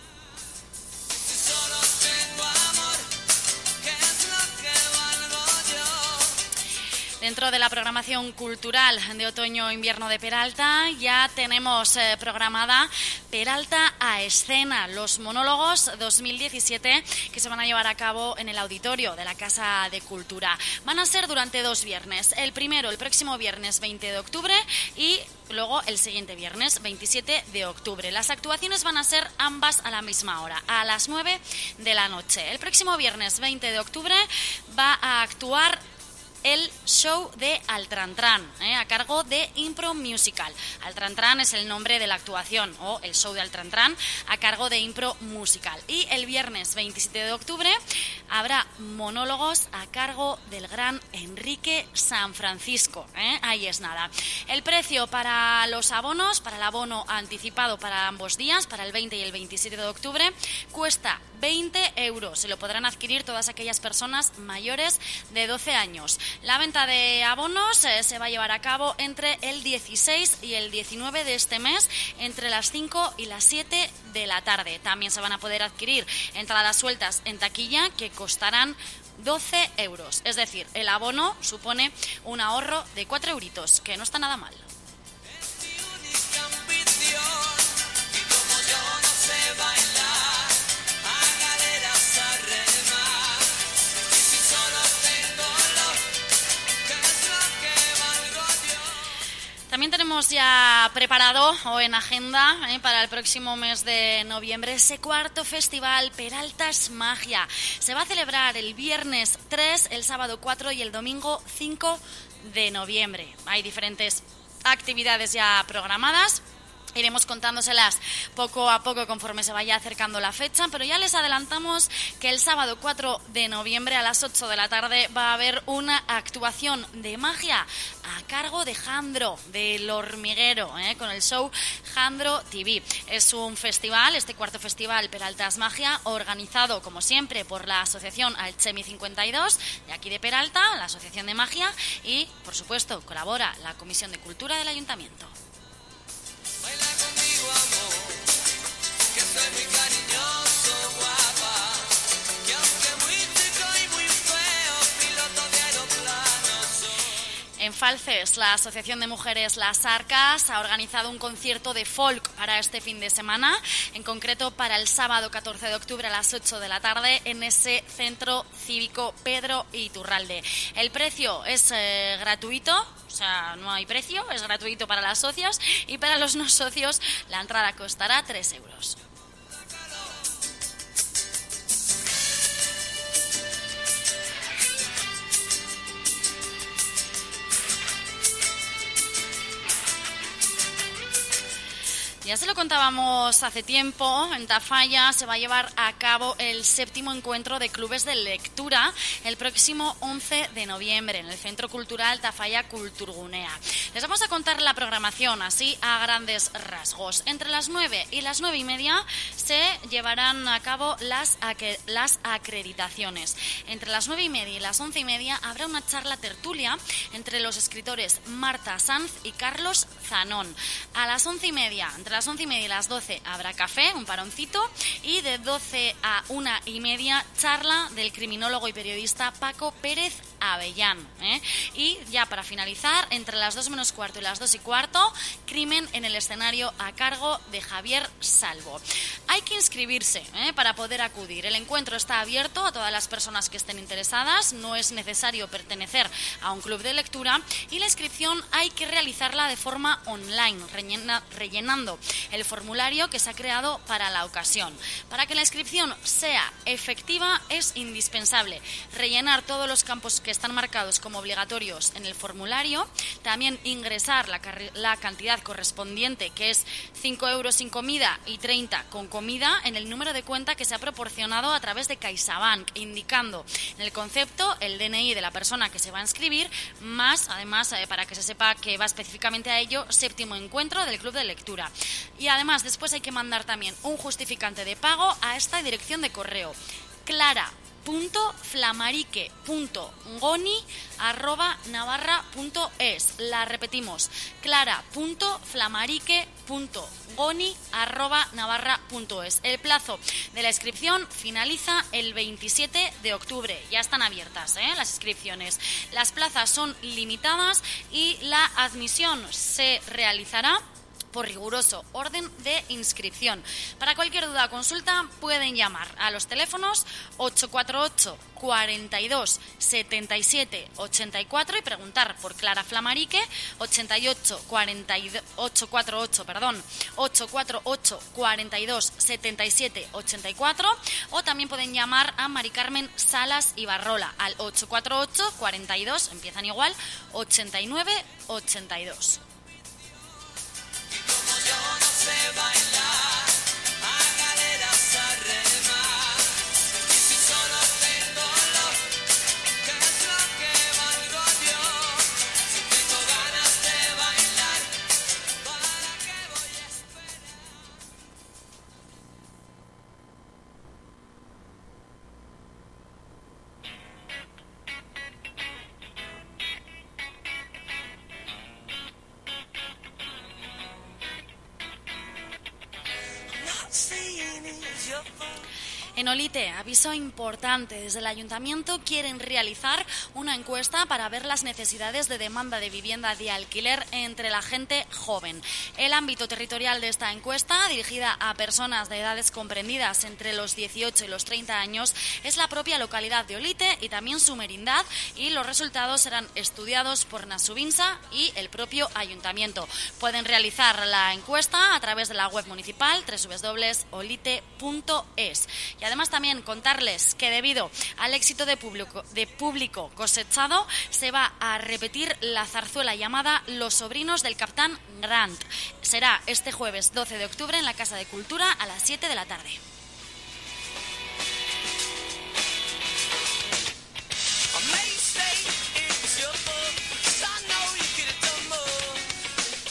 Dentro de la programación cultural de otoño-invierno de Peralta ya tenemos eh, programada Peralta a Escena, los monólogos dos mil diecisiete que se van a llevar a cabo en el auditorio de la Casa de Cultura. Van a ser durante dos viernes, el primero el próximo viernes veinte de octubre y luego el siguiente viernes veintisiete de octubre. Las actuaciones van a ser ambas a la misma hora, a las nueve de la noche. El próximo viernes veinte de octubre va a actuar el show de Altrantran, ¿eh? a cargo de Impro Musical. Altrantran es el nombre de la actuación, o el show de Altrantran, a cargo de Impro Musical. Y el viernes veintisiete de octubre habrá monólogos a cargo del gran Enrique San Francisco. ¿eh? Ahí es nada. El precio para los abonos, para el abono anticipado para ambos días, para el veinte y el veintisiete de octubre, cuesta veinte euros. Se lo podrán adquirir todas aquellas personas mayores de doce años. La venta de abonos eh, se va a llevar a cabo entre el dieciséis y el diecinueve de este mes, entre las cinco y las siete de la tarde. También se van a poder adquirir entradas sueltas en taquilla que costarán doce euros. Es decir, el abono supone un ahorro de cuatro euritos, que no está nada mal. También tenemos ya preparado o en agenda eh, para el próximo mes de noviembre ese cuarto festival Peraltas Magia. Se va a celebrar el viernes tres, el sábado cuatro y el domingo cinco de noviembre. Hay diferentes actividades ya programadas. Iremos contándoselas poco a poco conforme se vaya acercando la fecha, pero ya les adelantamos que el sábado cuatro de noviembre a las ocho de la tarde va a haber una actuación de magia a cargo de Jandro, del Hormiguero, ¿eh? con el show Jandro T V. Es un festival, este cuarto festival Peraltas Magia, organizado como siempre por la asociación Alchemi cincuenta y dos de aquí de Peralta, la asociación de magia, y por supuesto colabora la Comisión de Cultura del Ayuntamiento. Baila conmigo, amor, es mi cariñoso guapa, que aunque muy chico y muy feo, piloto de aeroplano soy. En Falces, la Asociación de Mujeres Las Arcas ha organizado un concierto de folk para este fin de semana, en concreto para el sábado catorce de octubre a las ocho de la tarde en ese centro cívico Pedro Iturralde. El precio es eh, gratuito, o sea, no hay precio, es gratuito para las socias, y para los no socios la entrada costará tres euros. Ya se lo contábamos hace tiempo, en Tafalla se va a llevar a cabo el séptimo encuentro de clubes de lectura el próximo once de noviembre en el Centro Cultural Tafalla Kulturgunea. Les vamos a contar la programación así a grandes rasgos. Entre las nueve y las nueve y media se llevarán a cabo las, ac- las acreditaciones. Entre las nueve y media y las once y media habrá una charla tertulia entre los escritores Marta Sanz y Carlos Zanón. A las once y media, entre las once y media y las doce habrá café, un paroncito, y de doce a una y media charla del criminólogo y periodista Paco Pérez Avellán, ¿eh? Y ya para finalizar, entre las dos menos cuarto y las dos y cuarto, crimen en el escenario a cargo de Javier Salvo. Hay que inscribirse ¿eh? para poder acudir. El encuentro está abierto a todas las personas que estén interesadas, no es necesario pertenecer a un club de lectura y la inscripción hay que realizarla de forma online, rellena, rellenando el formulario que se ha creado para la ocasión. Para que la inscripción sea efectiva es indispensable rellenar todos los campos que están marcados como obligatorios en el formulario, también ingresar la, la cantidad correspondiente, que es cinco euros sin comida y treinta con comida, en el número de cuenta que se ha proporcionado a través de CaixaBank, indicando en el concepto el D N I de la persona que se va a inscribir, más, además, eh, para que se sepa que va específicamente a ello, séptimo encuentro del Club de Lectura. Y además, después hay que mandar también un justificante de pago a esta dirección de correo: clara punto flamarique punto goni arroba navarra punto es. La repetimos: clara punto flamarique punto goni arroba navarra punto es. El plazo de la inscripción finaliza el veintisiete de octubre. Ya están abiertas ¿eh? las inscripciones. Las plazas son limitadas y la admisión se realizará por riguroso orden de inscripción. Para cualquier duda o consulta pueden llamar a los teléfonos ocho cuatro ocho, cuarenta y dos, setenta y siete, ochenta y cuatro y preguntar por Clara Flamarique, ochenta y ocho, cuarenta y dos, ocho cuatro ocho, perdón, ocho cuatro ocho, cuarenta y dos, setenta y siete, ochenta y cuatro, o también pueden llamar a Mari Carmen Salas Ibarrola al ocho cuatro ocho, cuarenta y dos, empiezan igual, ochenta y nueve, ochenta y dos. Yo no sé bailar a galeras a remar, y si solo tengo lo que es lo que valgo yo, si tengo ganas de bailar, ¿para qué voy a esperar? En Olite, aviso importante, desde el Ayuntamiento quieren realizar una encuesta para ver las necesidades de demanda de vivienda de alquiler entre la gente joven. El ámbito territorial de esta encuesta, dirigida a personas de edades comprendidas entre los dieciocho y los treinta años, es la propia localidad de Olite y también su merindad, y los resultados serán estudiados por Nasubinsa y el propio Ayuntamiento. Pueden realizar la encuesta a través de la web municipal doble u doble u doble u punto olite punto es. Y además también contarles que debido al éxito de público, de público cosechado, se va a repetir la zarzuela llamada Los sobrinos del Capitán Grant. Será este jueves doce de octubre en la Casa de Cultura a las siete de la tarde.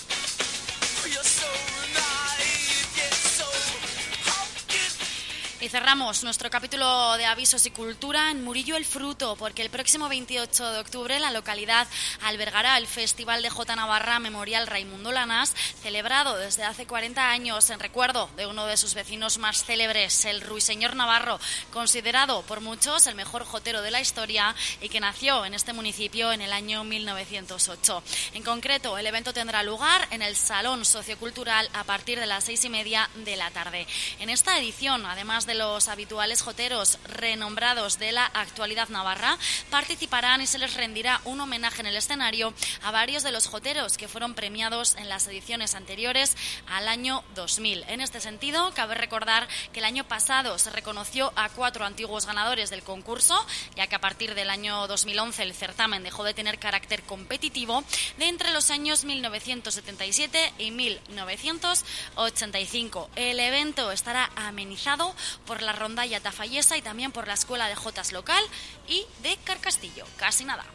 Y cerramos nuestro capítulo de avisos y cultura en Murillo el Fruto, porque el próximo veintiocho de octubre la localidad albergará el Festival de Jota Navarra Memorial Raimundo Lanás, celebrado desde hace cuarenta años en recuerdo de uno de sus vecinos más célebres, el ruiseñor navarro, considerado por muchos el mejor jotero de la historia y que nació en este municipio en el año mil novecientos ocho. En concreto, el evento tendrá lugar en el Salón Sociocultural a partir de las seis y media de la tarde. En esta edición, además de los habituales joteros renombrados de la actualidad navarra, participarán y se les rendirá un homenaje en el escenario a varios de los joteros que fueron premiados en las ediciones anteriores al año dos mil. En este sentido, cabe recordar que el año pasado se reconoció a cuatro antiguos ganadores del concurso, ya que a partir del año dos mil once el certamen dejó de tener carácter competitivo, de entre los años mil novecientos setenta y siete y mil novecientos ochenta y cinco. El evento estará amenizado por la rondalla tafallesa y también por la Escuela de Jotas local y de Carcastillo. Casi nada.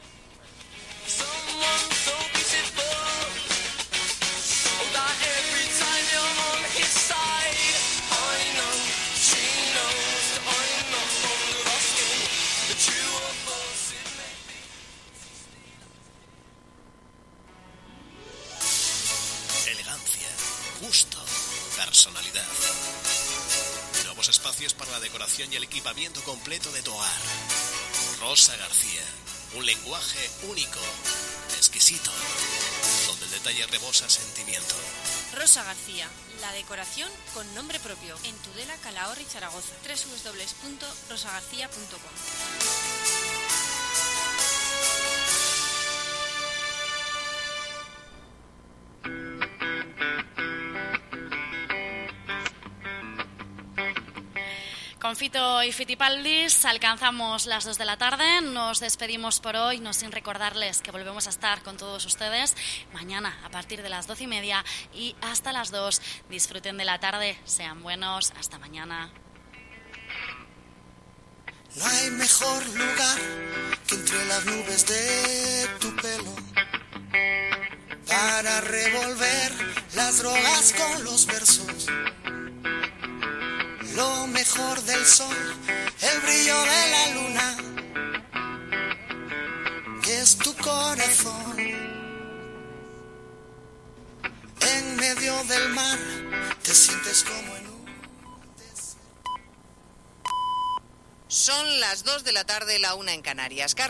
Elegancia, gusto, personalidad. Nuevos espacios para la decoración y el equipamiento completo de tu hogar. Rosa García, un lenguaje único, exquisito, donde el detalle rebosa sentimiento. Rosa García, la decoración con nombre propio, en Tudela, Calahorra y Zaragoza. doble u doble u doble u punto rosa garcía punto com. Con Fito y Fitipaldis alcanzamos las dos de la tarde, nos despedimos por hoy, no sin recordarles que volvemos a estar con todos ustedes mañana a partir de las doce y media y hasta las dos. Disfruten de la tarde, sean buenos, hasta mañana. No hay mejor lugar que entre las nubes de tu pelo para revolver las drogas con los versos. Lo mejor del sol, el brillo de la luna, que es tu corazón. En medio del mar te sientes como en un... Son las dos de la tarde, la una en Canarias.